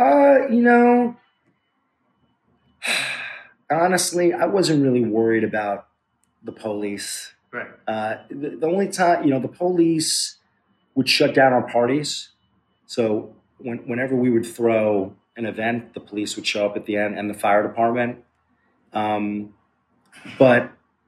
Speaker 2: Honestly, I wasn't really worried about the police.
Speaker 4: Right.
Speaker 2: The only time, the police would shut down our parties. So whenever we would throw an event, the police would show up at the end, and the fire department. But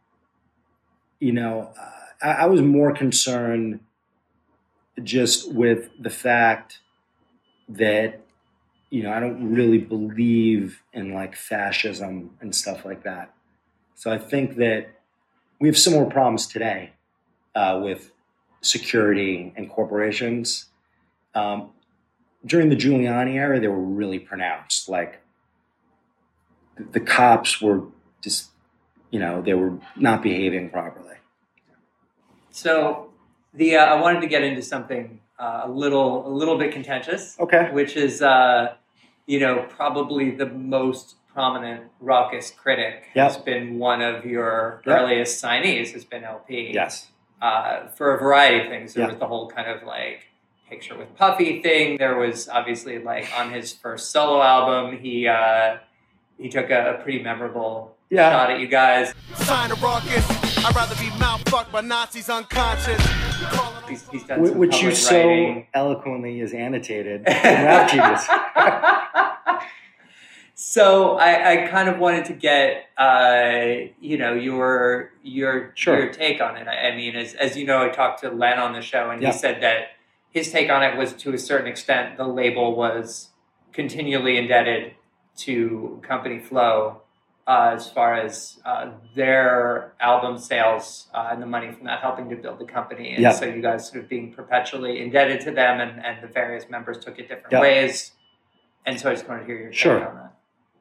Speaker 2: I was more concerned just with the fact that I don't really believe in like fascism and stuff like that. So I think that we have similar problems today with security and corporations. During the Giuliani era, they were really pronounced. Like the cops were just, they were not behaving properly.
Speaker 4: So I wanted to get into something a little bit contentious.
Speaker 2: Okay.
Speaker 4: Which is, probably the most prominent Rawkus critic has been one of your earliest signees, has been LP.
Speaker 2: Yes.
Speaker 4: For a variety of things. There was the whole kind of like picture with Puffy thing. There was obviously like on his first solo album, he took a pretty memorable shot at you guys.
Speaker 15: Sign of Rawkus, I'd rather be mouth fucked by Nazis unconscious.
Speaker 4: He's done some
Speaker 2: which you
Speaker 4: writing.
Speaker 2: so eloquently is annotated in Rap Genius.
Speaker 4: So I kind of wanted to get your take on it. I mean, as you know, I talked to Len on the show, and he said that his take on it was, to a certain extent, the label was continually indebted to Company Flow as far as their album sales and the money from that helping to build the company. And so you guys sort of being perpetually indebted to them, and the various members took it different ways. And so I just wanted to hear your take on that.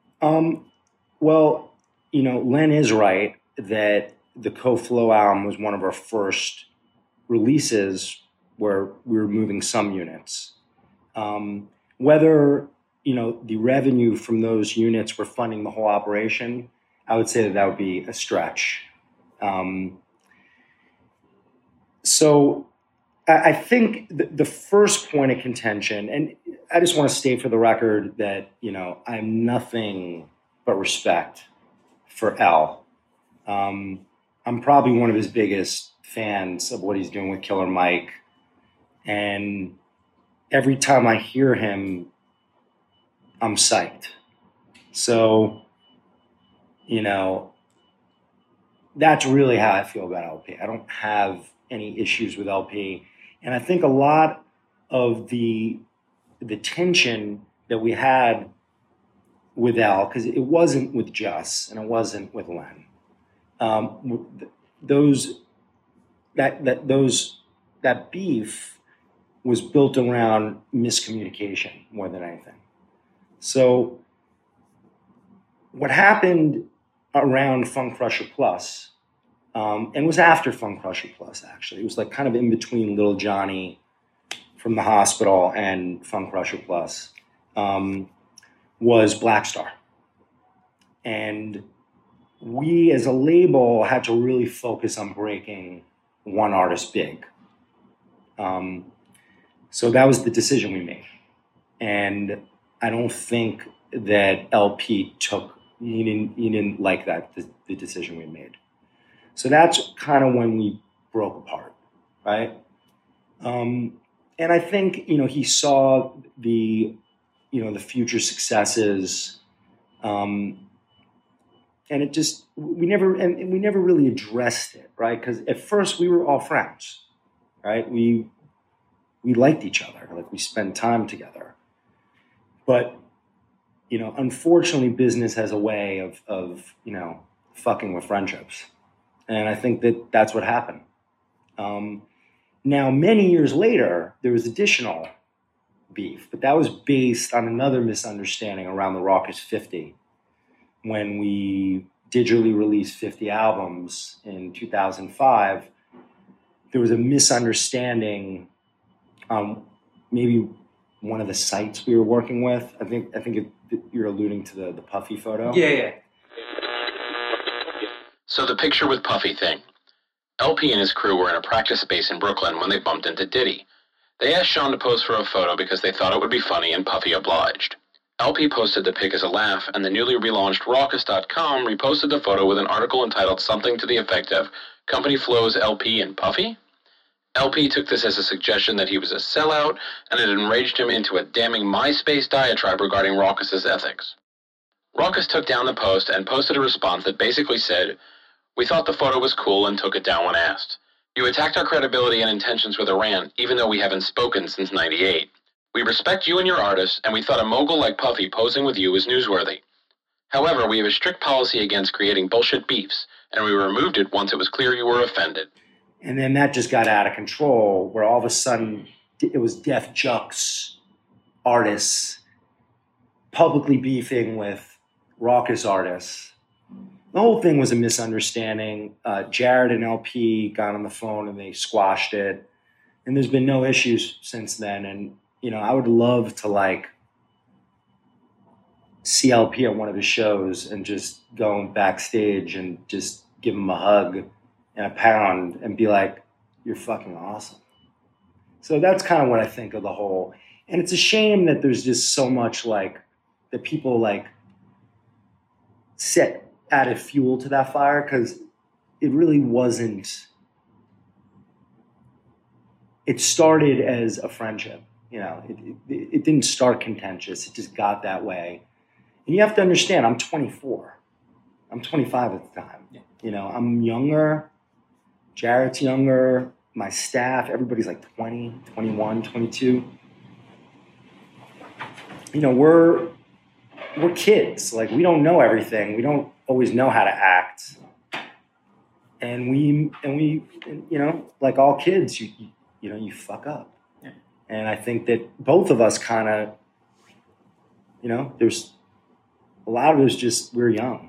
Speaker 2: Well, Len is right that the Co-Flow album was one of our first releases where we were moving some units. Whether, the revenue from those units were funding the whole operation, I would say that would be a stretch. So I think the first point of contention, and I just want to state for the record that, I have nothing but respect for L. I'm probably one of his biggest fans of what he's doing with Killer Mike. And every time I hear him, I'm psyched. So, that's really how I feel about LP. I don't have any issues with LP. And I think a lot of the tension that we had with L, because it wasn't with Just and it wasn't with Len. That beef was built around miscommunication more than anything. So what happened around Funk Crusher Plus, and was after Funk Crusher Plus, actually. It was like kind of in between Little Johnny from the Hospital and Funk Crusher Plus, was Black Star. And we as a label had to really focus on breaking one artist big. So that was the decision we made. And I don't think that LP he didn't like that, the decision we made. So that's kind of when we broke apart, right? And I think, he saw the future successes, and it just, we never really addressed it, right? Because at first we were all friends, right? We liked each other, like we spent time together. But, unfortunately, business has a way of fucking with friendships. And I think that that's what happened. Now, many years later, there was additional beef, but that was based on another misunderstanding around the Rawkus 50. When we digitally released 50 albums in 2005, there was a misunderstanding on maybe one of the sites we were working with. I think you're alluding to the Puffy photo.
Speaker 4: Yeah.
Speaker 16: So the picture with Puffy thing. LP and his crew were in a practice space in Brooklyn when they bumped into Diddy. They asked Sean to pose for a photo because they thought it would be funny, and Puffy obliged. LP posted the pic as a laugh, and the newly relaunched Rawkus.com reposted the photo with an article entitled something to the effect of Company Flow's LP and Puffy? LP took this as a suggestion that he was a sellout, and it enraged him into a damning MySpace diatribe regarding Rawkus' ethics. Rawkus took down the post and posted a response that basically said, "We thought the photo was cool and took it down when asked. You attacked our credibility and intentions with Iran, even though we haven't spoken since '98. We respect you and your artists, and we thought a mogul like Puffy posing with you was newsworthy. However, we have a strict policy against creating bullshit beefs, and we removed it once it was clear you were offended.
Speaker 2: And then that just got out of control, where all of a sudden it was Def Jux artists publicly beefing with raucous artists. The whole thing was a misunderstanding. Jared and LP got on the phone and they squashed it. And there's been no issues since then. And, you know, I would love to like see LP at one of his shows and just go backstage and just give him a hug and a pound and be like, you're fucking awesome. So that's kind of what I think of the whole. And it's a shame that there's just so much like that people like added fuel to that fire, because it really wasn't. It started as a friendship, you know. It didn't start contentious. It just got that way. And you have to understand, I'm 24. I'm 25 at the time. Yeah. You know, I'm younger. Jarrett's younger. My staff, everybody's like 20, 21, 22. You know, we're kids. Like, we don't know everything. We don't always know how to act. And we you know, like all kids, you know, you fuck up. Yeah. And I think that both of us kind of, you know, there's a lot of it is just we're young.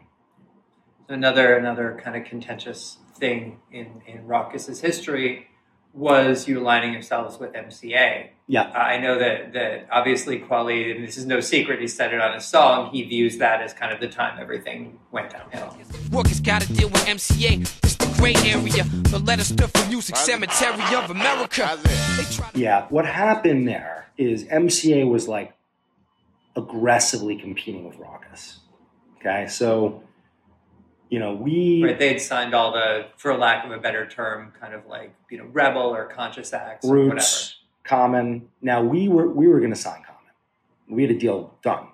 Speaker 4: Another kind of contentious thing in Raucous's history was you aligning yourselves with MCA.
Speaker 2: Yeah.
Speaker 4: I know that obviously Kweli, and this is no secret, he said it on his song, he views that as kind of the time everything went downhill.
Speaker 14: Workers gotta deal with MCA. It's the gray area. The letter stood for Music Cemetery of America.
Speaker 2: Yeah, what happened there is MCA was like aggressively competing with Raucous. Okay, so, you know,
Speaker 4: Right, they'd signed all the, for lack of a better term, kind of like, you know, rebel or conscious acts or whatever.
Speaker 2: Roots, Common. Now we were going to sign Common. We had a deal done.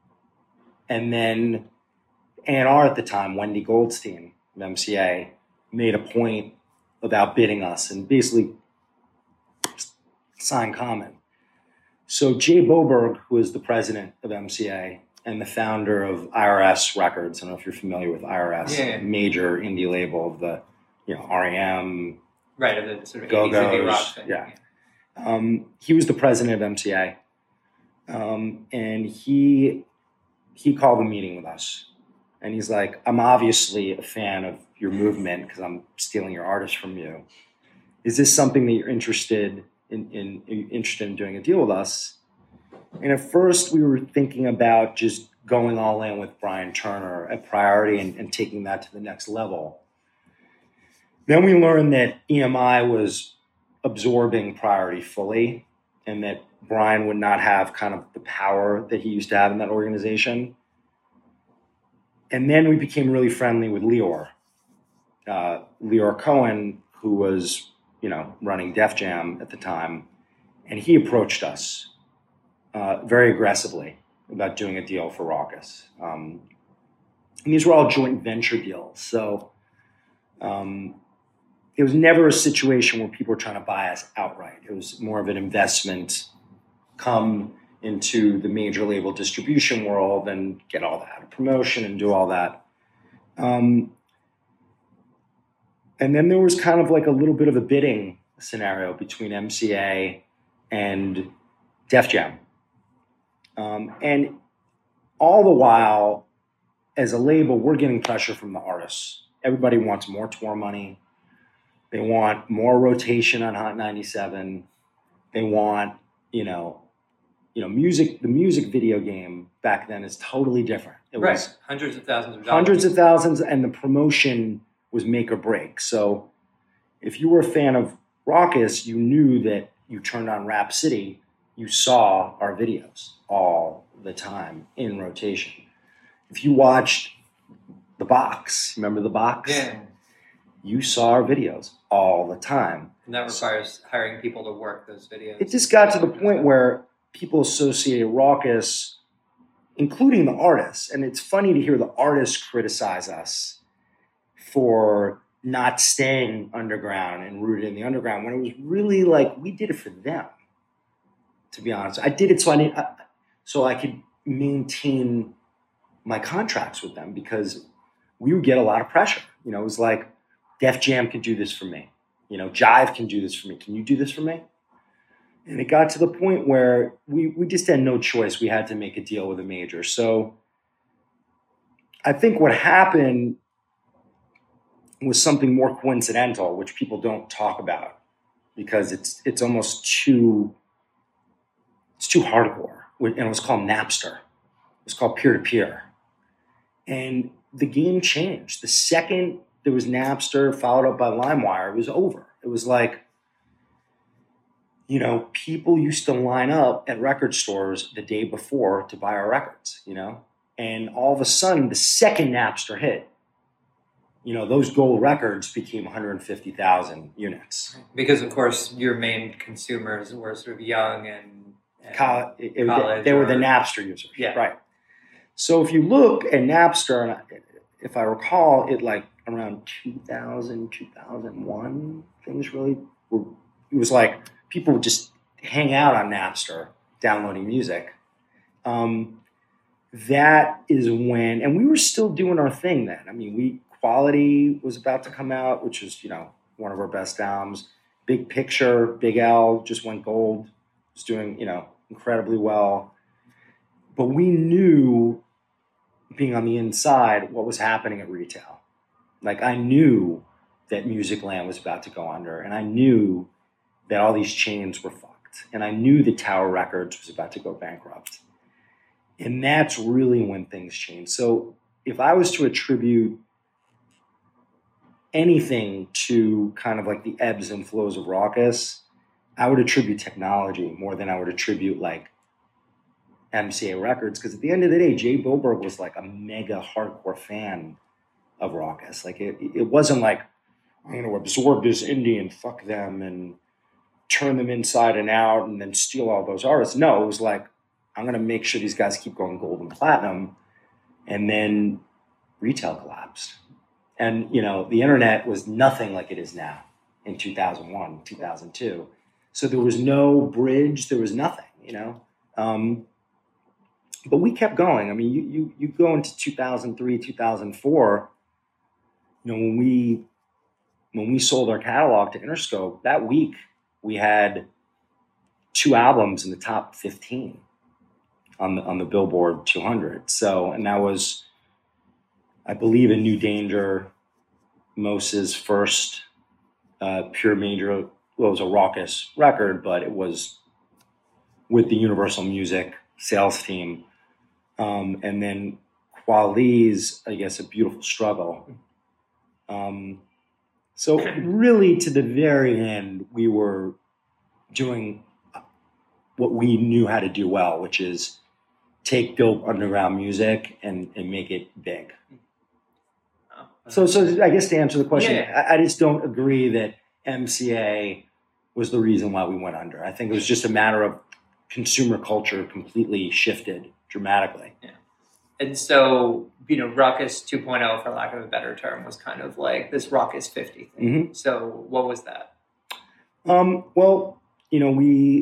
Speaker 2: And then A&R at the time, Wendy Goldstein of MCA, made a point of outbidding us and basically signed Common. So Jay Boberg, who is the president of MCA and the founder of IRS Records, I don't know if you're familiar with IRS,
Speaker 4: Yeah.
Speaker 2: major indie label of the, you know, R.E.M.,
Speaker 4: Right, of the sort of
Speaker 2: Go-Go's,
Speaker 4: 80s indie rock thing.
Speaker 2: yeah. He was the president of MCA, and he called a meeting with us, and he's like, "I'm obviously a fan of your movement because I'm stealing your artists from you. Is this something that you're interested in doing a deal with us?" And at first, we were thinking about just going all in with Brian Turner at Priority and taking that to the next level. Then we learned that EMI was absorbing Priority fully, and that Brian would not have kind of the power that he used to have in that organization. And then we became really friendly with Leor Cohen, who was, you know, running Def Jam at the time, and he approached us very aggressively about doing a deal for Raucous. And these were all joint venture deals, so it was never a situation where people were trying to buy us outright. It was more of an investment, come into the major label distribution world and get all that promotion and do all that. And then there was kind of like a little bit of a bidding scenario between MCA and Def Jam. And all the while, as a label, we're getting pressure from the artists. Everybody wants more tour money. They want more rotation on Hot 97. They want, you know, music. The music video game back then is totally different. It was
Speaker 4: hundreds of thousands of dollars.
Speaker 2: Hundreds of thousands, and the promotion was make or break. So if you were a fan of Raucous, you knew that you turned on Rap City, you saw our videos all the time in rotation. If you watched The Box, remember The Box?
Speaker 4: Yeah.
Speaker 2: You saw our videos all the time.
Speaker 4: And that requires hiring people to work those videos.
Speaker 2: It just got to the point where people associated Raucous, including the artists, and it's funny to hear the artists criticize us for not staying underground and rooted in the underground when it was really like we did it for them. to be honest. I did it so I could maintain my contracts with them, because we would get a lot of pressure. You know, it was like, Def Jam can do this for me. You know, Jive can do this for me. Can you do this for me? And it got to the point where we just had no choice. We had to make a deal with a major. So I think what happened was something more coincidental, which people don't talk about, because it's almost too hardcore. And it was called Napster. It was called peer-to-peer. And the game changed. The second there was Napster followed up by LimeWire, it was over. It was like, you know, people used to line up at record stores the day before to buy our records, you know? And all of a sudden, the second Napster hit, you know, those gold records became 150,000 units.
Speaker 4: Because, of course, your main consumers were sort of young and
Speaker 2: college. They were the Napster users.
Speaker 4: Yeah.
Speaker 2: Right. So if you look at Napster, and if I recall, it like around 2000, 2001, things really were, it was like people would just hang out on Napster downloading music. That is when, and we were still doing our thing then. I mean, Quality was about to come out, which is, you know, one of our best albums. Big Picture, Big L just went gold. Was doing, you know, incredibly well. But we knew, being on the inside, what was happening at retail. Like, I knew that Musicland was about to go under, and I knew that all these chains were fucked. And I knew that Tower Records was about to go bankrupt. And that's really when things changed. So if I was to attribute anything to kind of like the ebbs and flows of Rawkus, I would attribute technology more than I would attribute like MCA Records. Because at the end of the day, Jay Boberg was like a mega hardcore fan of Rawkus. Like it wasn't like, I'm going to absorb this indie and fuck them and turn them inside and out and then steal all those artists. No, it was like, I'm going to make sure these guys keep going gold and platinum. And then retail collapsed. And, you know, the internet was nothing like it is now in 2001, 2002. So there was no bridge. There was nothing, you know. But we kept going. I mean, you go into 2003, 2004, you know, when we sold our catalog to Interscope, that week we had 2 albums in the top 15 on the Billboard 200. So, and that was, I believe, a New Danger, Mose's first pure major. Well, it was a Rawkus record, but it was with the Universal Music sales team. And then Quality's, I guess, A Beautiful Struggle. So really, to the very end, we were doing what we knew how to do well, which is take dope underground music and make it big. So I guess to answer the question, I just don't agree that MCA was the reason why we went under. I think it was just a matter of consumer culture completely shifted dramatically.
Speaker 4: Yeah. And so, you know, Rawkus 2.0, for lack of a better term, was kind of like this Rawkus 50 thing. Mm-hmm. So what was that?
Speaker 2: Well, you know,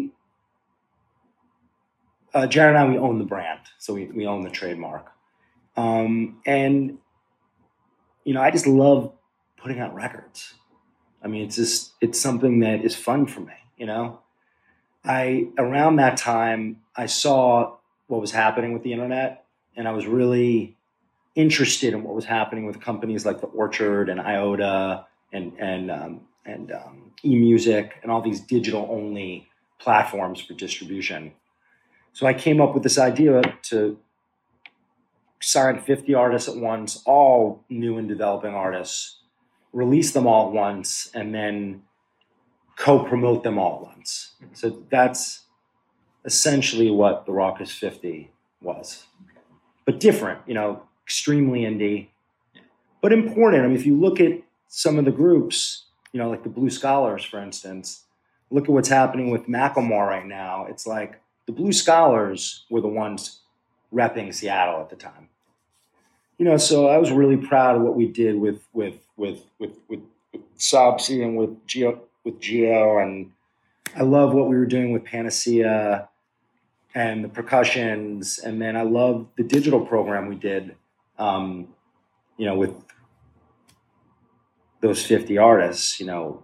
Speaker 2: Jared and I, we own the brand. So we own the trademark. And, you know, I just love putting out records. I mean, it's something that is fun for me, you know. Around that time, I saw what was happening with the internet, and I was really interested in what was happening with companies like The Orchard and IOTA and eMusic and all these digital-only platforms for distribution. So I came up with this idea to sign 50 artists at once, all new and developing artists, release them all at once, and then co-promote them all at once. So that's essentially what the Rawkus 50 was. But different, you know, extremely indie, but important. I mean, if you look at some of the groups, you know, like the Blue Scholars, for instance, look at what's happening with Macklemore right now. It's like the Blue Scholars were the ones repping Seattle at the time. You know, so I was really proud of what we did with Sobsy and with Geo, and I love what we were doing with Panacea. and the percussions. And then I love the digital program we did, with those 50 artists,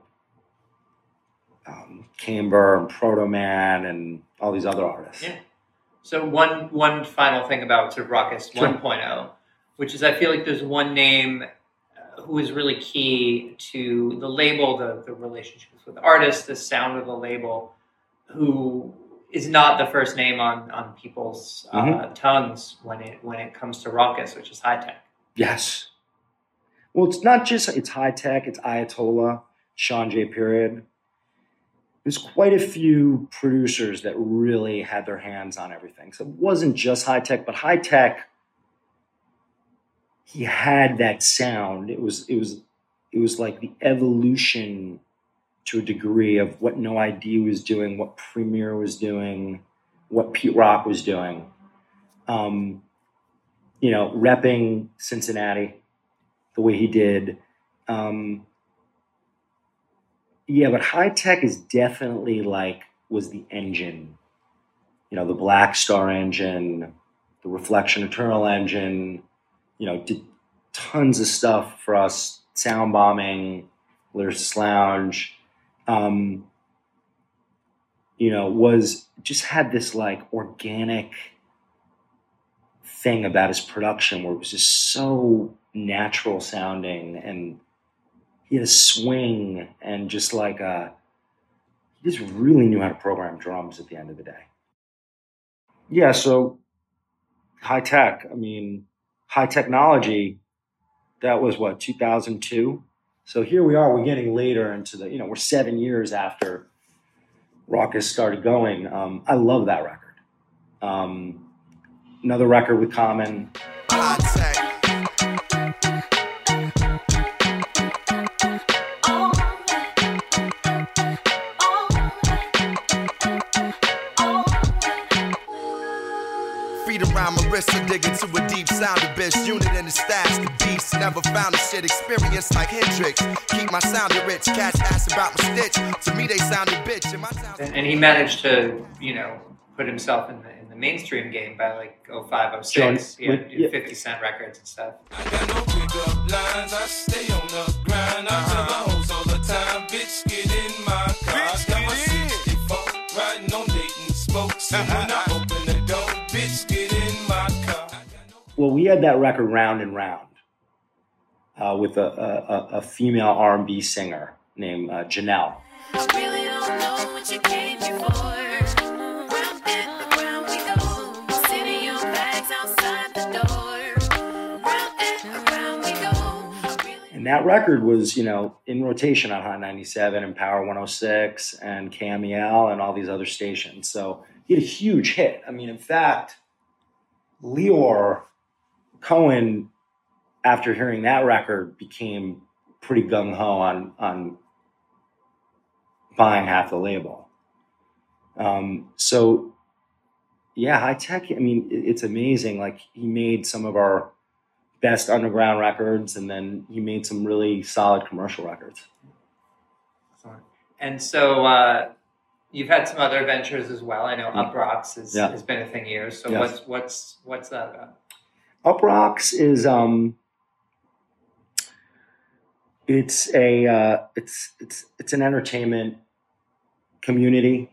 Speaker 2: Camber and Proto Man and all these other artists.
Speaker 4: Yeah. So one final thing about sort of Ruckus 1.0, which is I feel like there's one name who is really key to the label, the relationships with artists, the sound of the label, who is not the first name on people's tongues when it comes to Ruckus, which is Hi-Tek.
Speaker 2: Yes. Well, it's not just, it's Hi-Tek, it's Ayatollah, Sean J. Period. There's quite a few producers that really had their hands on everything. So it wasn't just Hi-Tek, but Hi-Tek, he had that sound. It was like the evolution to a degree of what No ID was doing, what Premier was doing, what Pete Rock was doing. Repping Cincinnati the way he did. But Hi-Tek is definitely was the engine. The Black Star engine, the Reflection Eternal engine, did tons of stuff for us, Sound Bombing, Lyricist Lounge, just had this organic thing about his production where it was just so natural sounding, and he had a swing and just he just really knew how to program drums at the end of the day. Yeah, so Hi-Tek, High Technology, that was 2002? So here we are, we're getting later into we're 7 years after Ruckus started going. I love that record. Another record with Common.
Speaker 13: Hi-Tek. Around Marissa, dig into a deep sounding bitch. Unit in the stats, the beast. Never found a shit experience like Hendrix. Keep my sounding rich. Cats ask about my stitch. To me, they sounded bitch.
Speaker 4: And he managed to, put himself in the mainstream game by 05, 06. He had 50 Cent records and stuff.
Speaker 3: I got no pickup lines. I stay on the grind. I tell the hoes all the time, bitch, get in my car. I got my 64 riding on Dayton spokes. And when I open the door, bitch, get in my car.
Speaker 2: Well, we had that record Round and Round with a female R&B singer named Janelle.
Speaker 17: I really don't know what you came here for. Round and around we go. Sitting your bags outside the door. Round and around we go.
Speaker 2: And that record was, in rotation on Hot 97 and Power 106 and KMEL and all these other stations. So he had a huge hit. In fact, Leor Cohen, after hearing that record, became pretty gung-ho on buying half the label. Hi-Tek, it's amazing. He made some of our best underground records, and then he made some really solid commercial records.
Speaker 4: And so you've had some other ventures as well. I know Uproxx has been a thing of yours. So
Speaker 2: yes.
Speaker 4: what's that about?
Speaker 2: Uproxx is it's an entertainment community.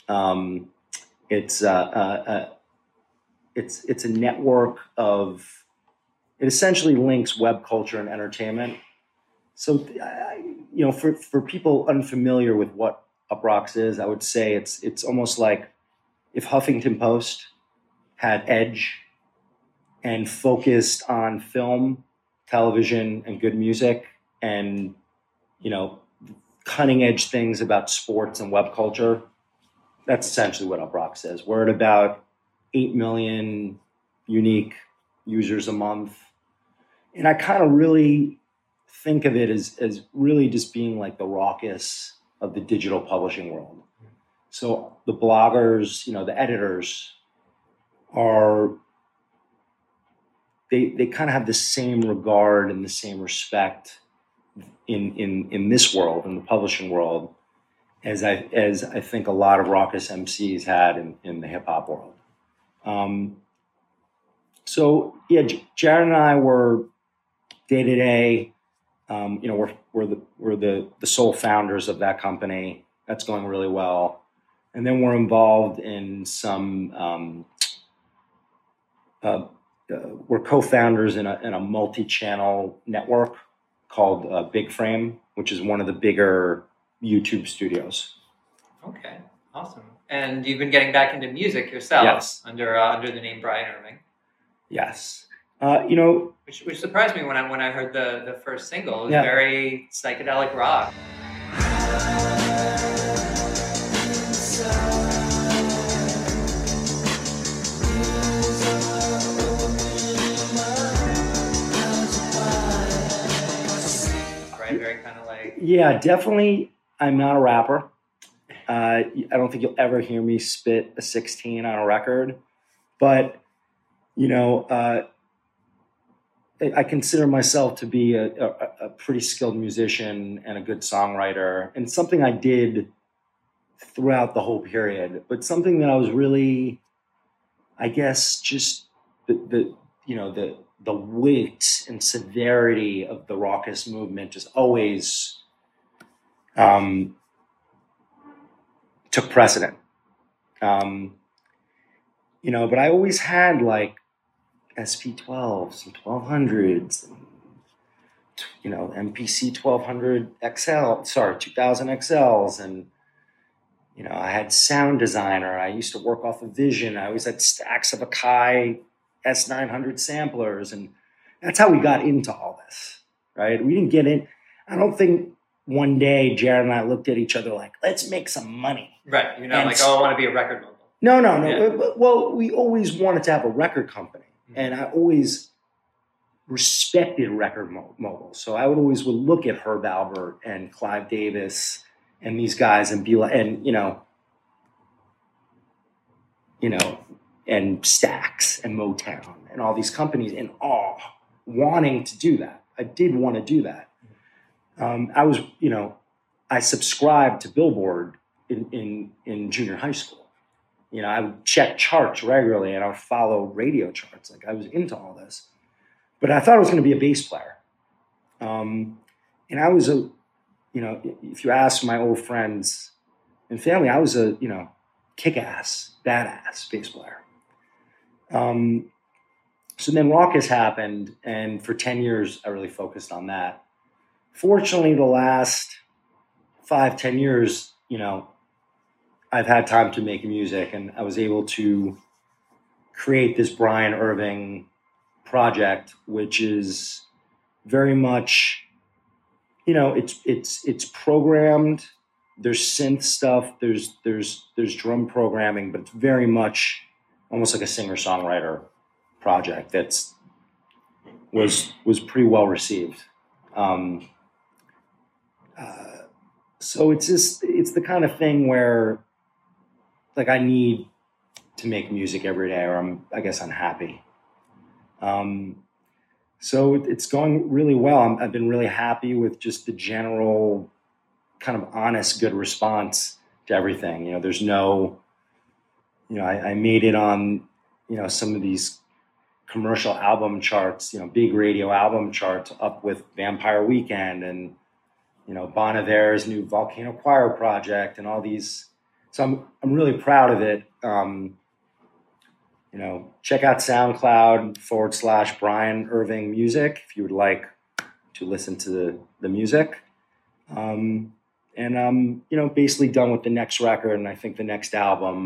Speaker 2: It's a network of, it essentially links web culture and entertainment. So for people unfamiliar with what Uproxx is, I would say it's almost like if Huffington Post had edge and focused on film, television, and good music, and cutting edge things about sports and web culture. That's essentially what Uproxx is. We're at about 8 million unique users a month, and I kind of really think of it as really just being like the Ruckus of the digital publishing world. So the bloggers, the editors are, they kind of have the same regard and the same respect in this world, in the publishing world, as I think a lot of Ruckus MCs had in the hip hop world. So yeah, Jared and I were day to day. We're the sole founders of that company. That's going really well, and then we're involved in some. We're co-founders in a multi-channel network called Big Frame, which is one of the bigger YouTube studios.
Speaker 4: Okay, awesome. And you've been getting back into music yourself,
Speaker 2: Yes.
Speaker 4: under the name Brian Irving.
Speaker 2: Yes.
Speaker 4: Which surprised me when I heard the first single. It was very psychedelic rock. Right, very kind of like.
Speaker 2: Yeah, definitely. I'm not a rapper. I don't think you'll ever hear me spit a 16 on a record, but I consider myself to be a pretty skilled musician and a good songwriter, and something I did throughout the whole period, but something that I was really, I guess, just the weight and severity of the raucous movement just always took precedent. But I always had like SP12s and 1200s, and, MPC 1200 XL, 2000 XLs. And, I had Sound Designer. I used to work off of Vision. I always had stacks of Akai S900 samplers. And that's how we got into all this, right? We didn't get in. I don't think one day Jared and I looked at each other like, let's make some money.
Speaker 4: Right. I want to be a record mogul.
Speaker 2: No.
Speaker 4: Yeah.
Speaker 2: Well, we always wanted to have a record company. And I always respected record moguls. So I would look at Herb Alpert and Clive Davis and these guys and be like, and and Stax and Motown and all these companies in awe, wanting to do that. I did want to do that. I subscribed to Billboard in junior high school. I would check charts regularly and I would follow radio charts. Like I was into all this, but I thought I was going to be a bass player. And I was if you ask my old friends and family, I was a, kick-ass, badass bass player. So then Raucous happened, and for 10 years, I really focused on that. Fortunately, the last 5-10 years, I've had time to make music, and I was able to create this Brian Irving project, which is very much, it's programmed. There's synth stuff. There's drum programming, but it's very much almost like a singer-songwriter project that's was pretty well received. So it's the kind of thing where, like, I need to make music every day, or I'm unhappy. So it's going really well. I've been really happy with just the general kind of honest, good response to everything. There's no, I made it on, some of these commercial album charts, big radio album charts, up with Vampire Weekend and, Bon Iver's new Volcano Choir project and all these. So I'm really proud of it. Check out SoundCloud /Brian Irving Music if you would like to listen to the music. And I'm, basically done with the next record, and I think the next album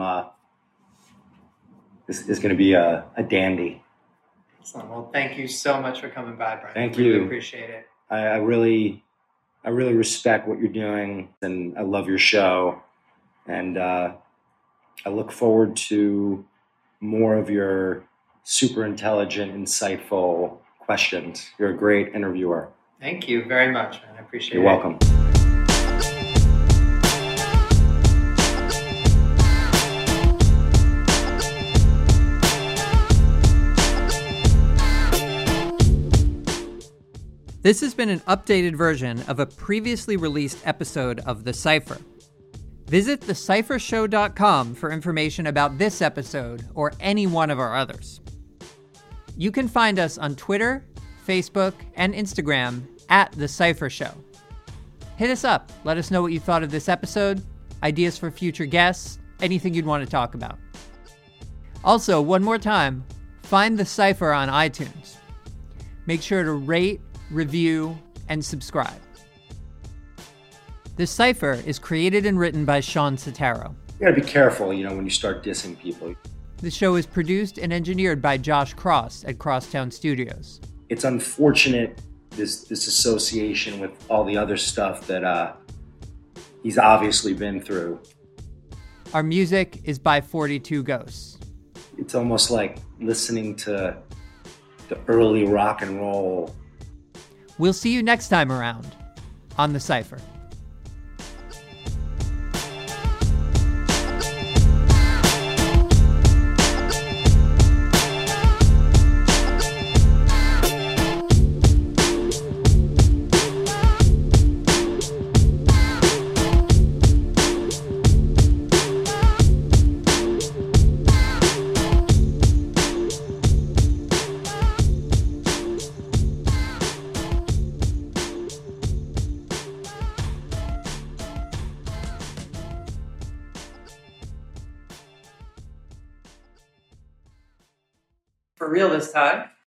Speaker 2: is going to be a dandy.
Speaker 4: Excellent. Well, thank you so much for coming by, Brian.
Speaker 2: Thank
Speaker 4: I really
Speaker 2: you.
Speaker 4: appreciate it.
Speaker 2: I really respect what you're doing, and I love your show. And I look forward to more of your super intelligent, insightful questions. You're a great interviewer.
Speaker 4: Thank you very much, man. I appreciate it.
Speaker 2: You're welcome.
Speaker 4: This has been an updated version of a previously released episode of The Cypher. Visit theciphershow.com for information about this episode or any one of our others. You can find us on Twitter, Facebook, and Instagram at The Cypher Show. Hit us up. Let us know what you thought of this episode, ideas for future guests, anything you'd want to talk about. Also, one more time, find The Cypher on iTunes. Make sure to rate, review, and subscribe. The Cypher is created and written by Sean Sotaro.
Speaker 2: You gotta be careful, when you start dissing people.
Speaker 4: The show is produced and engineered by Josh Cross at Crosstown Studios.
Speaker 2: It's unfortunate, this association with all the other stuff that he's obviously been through.
Speaker 4: Our music is by 42 Ghosts.
Speaker 2: It's almost like listening to the early rock and roll.
Speaker 4: We'll see you next time around on The Cypher. For real this time?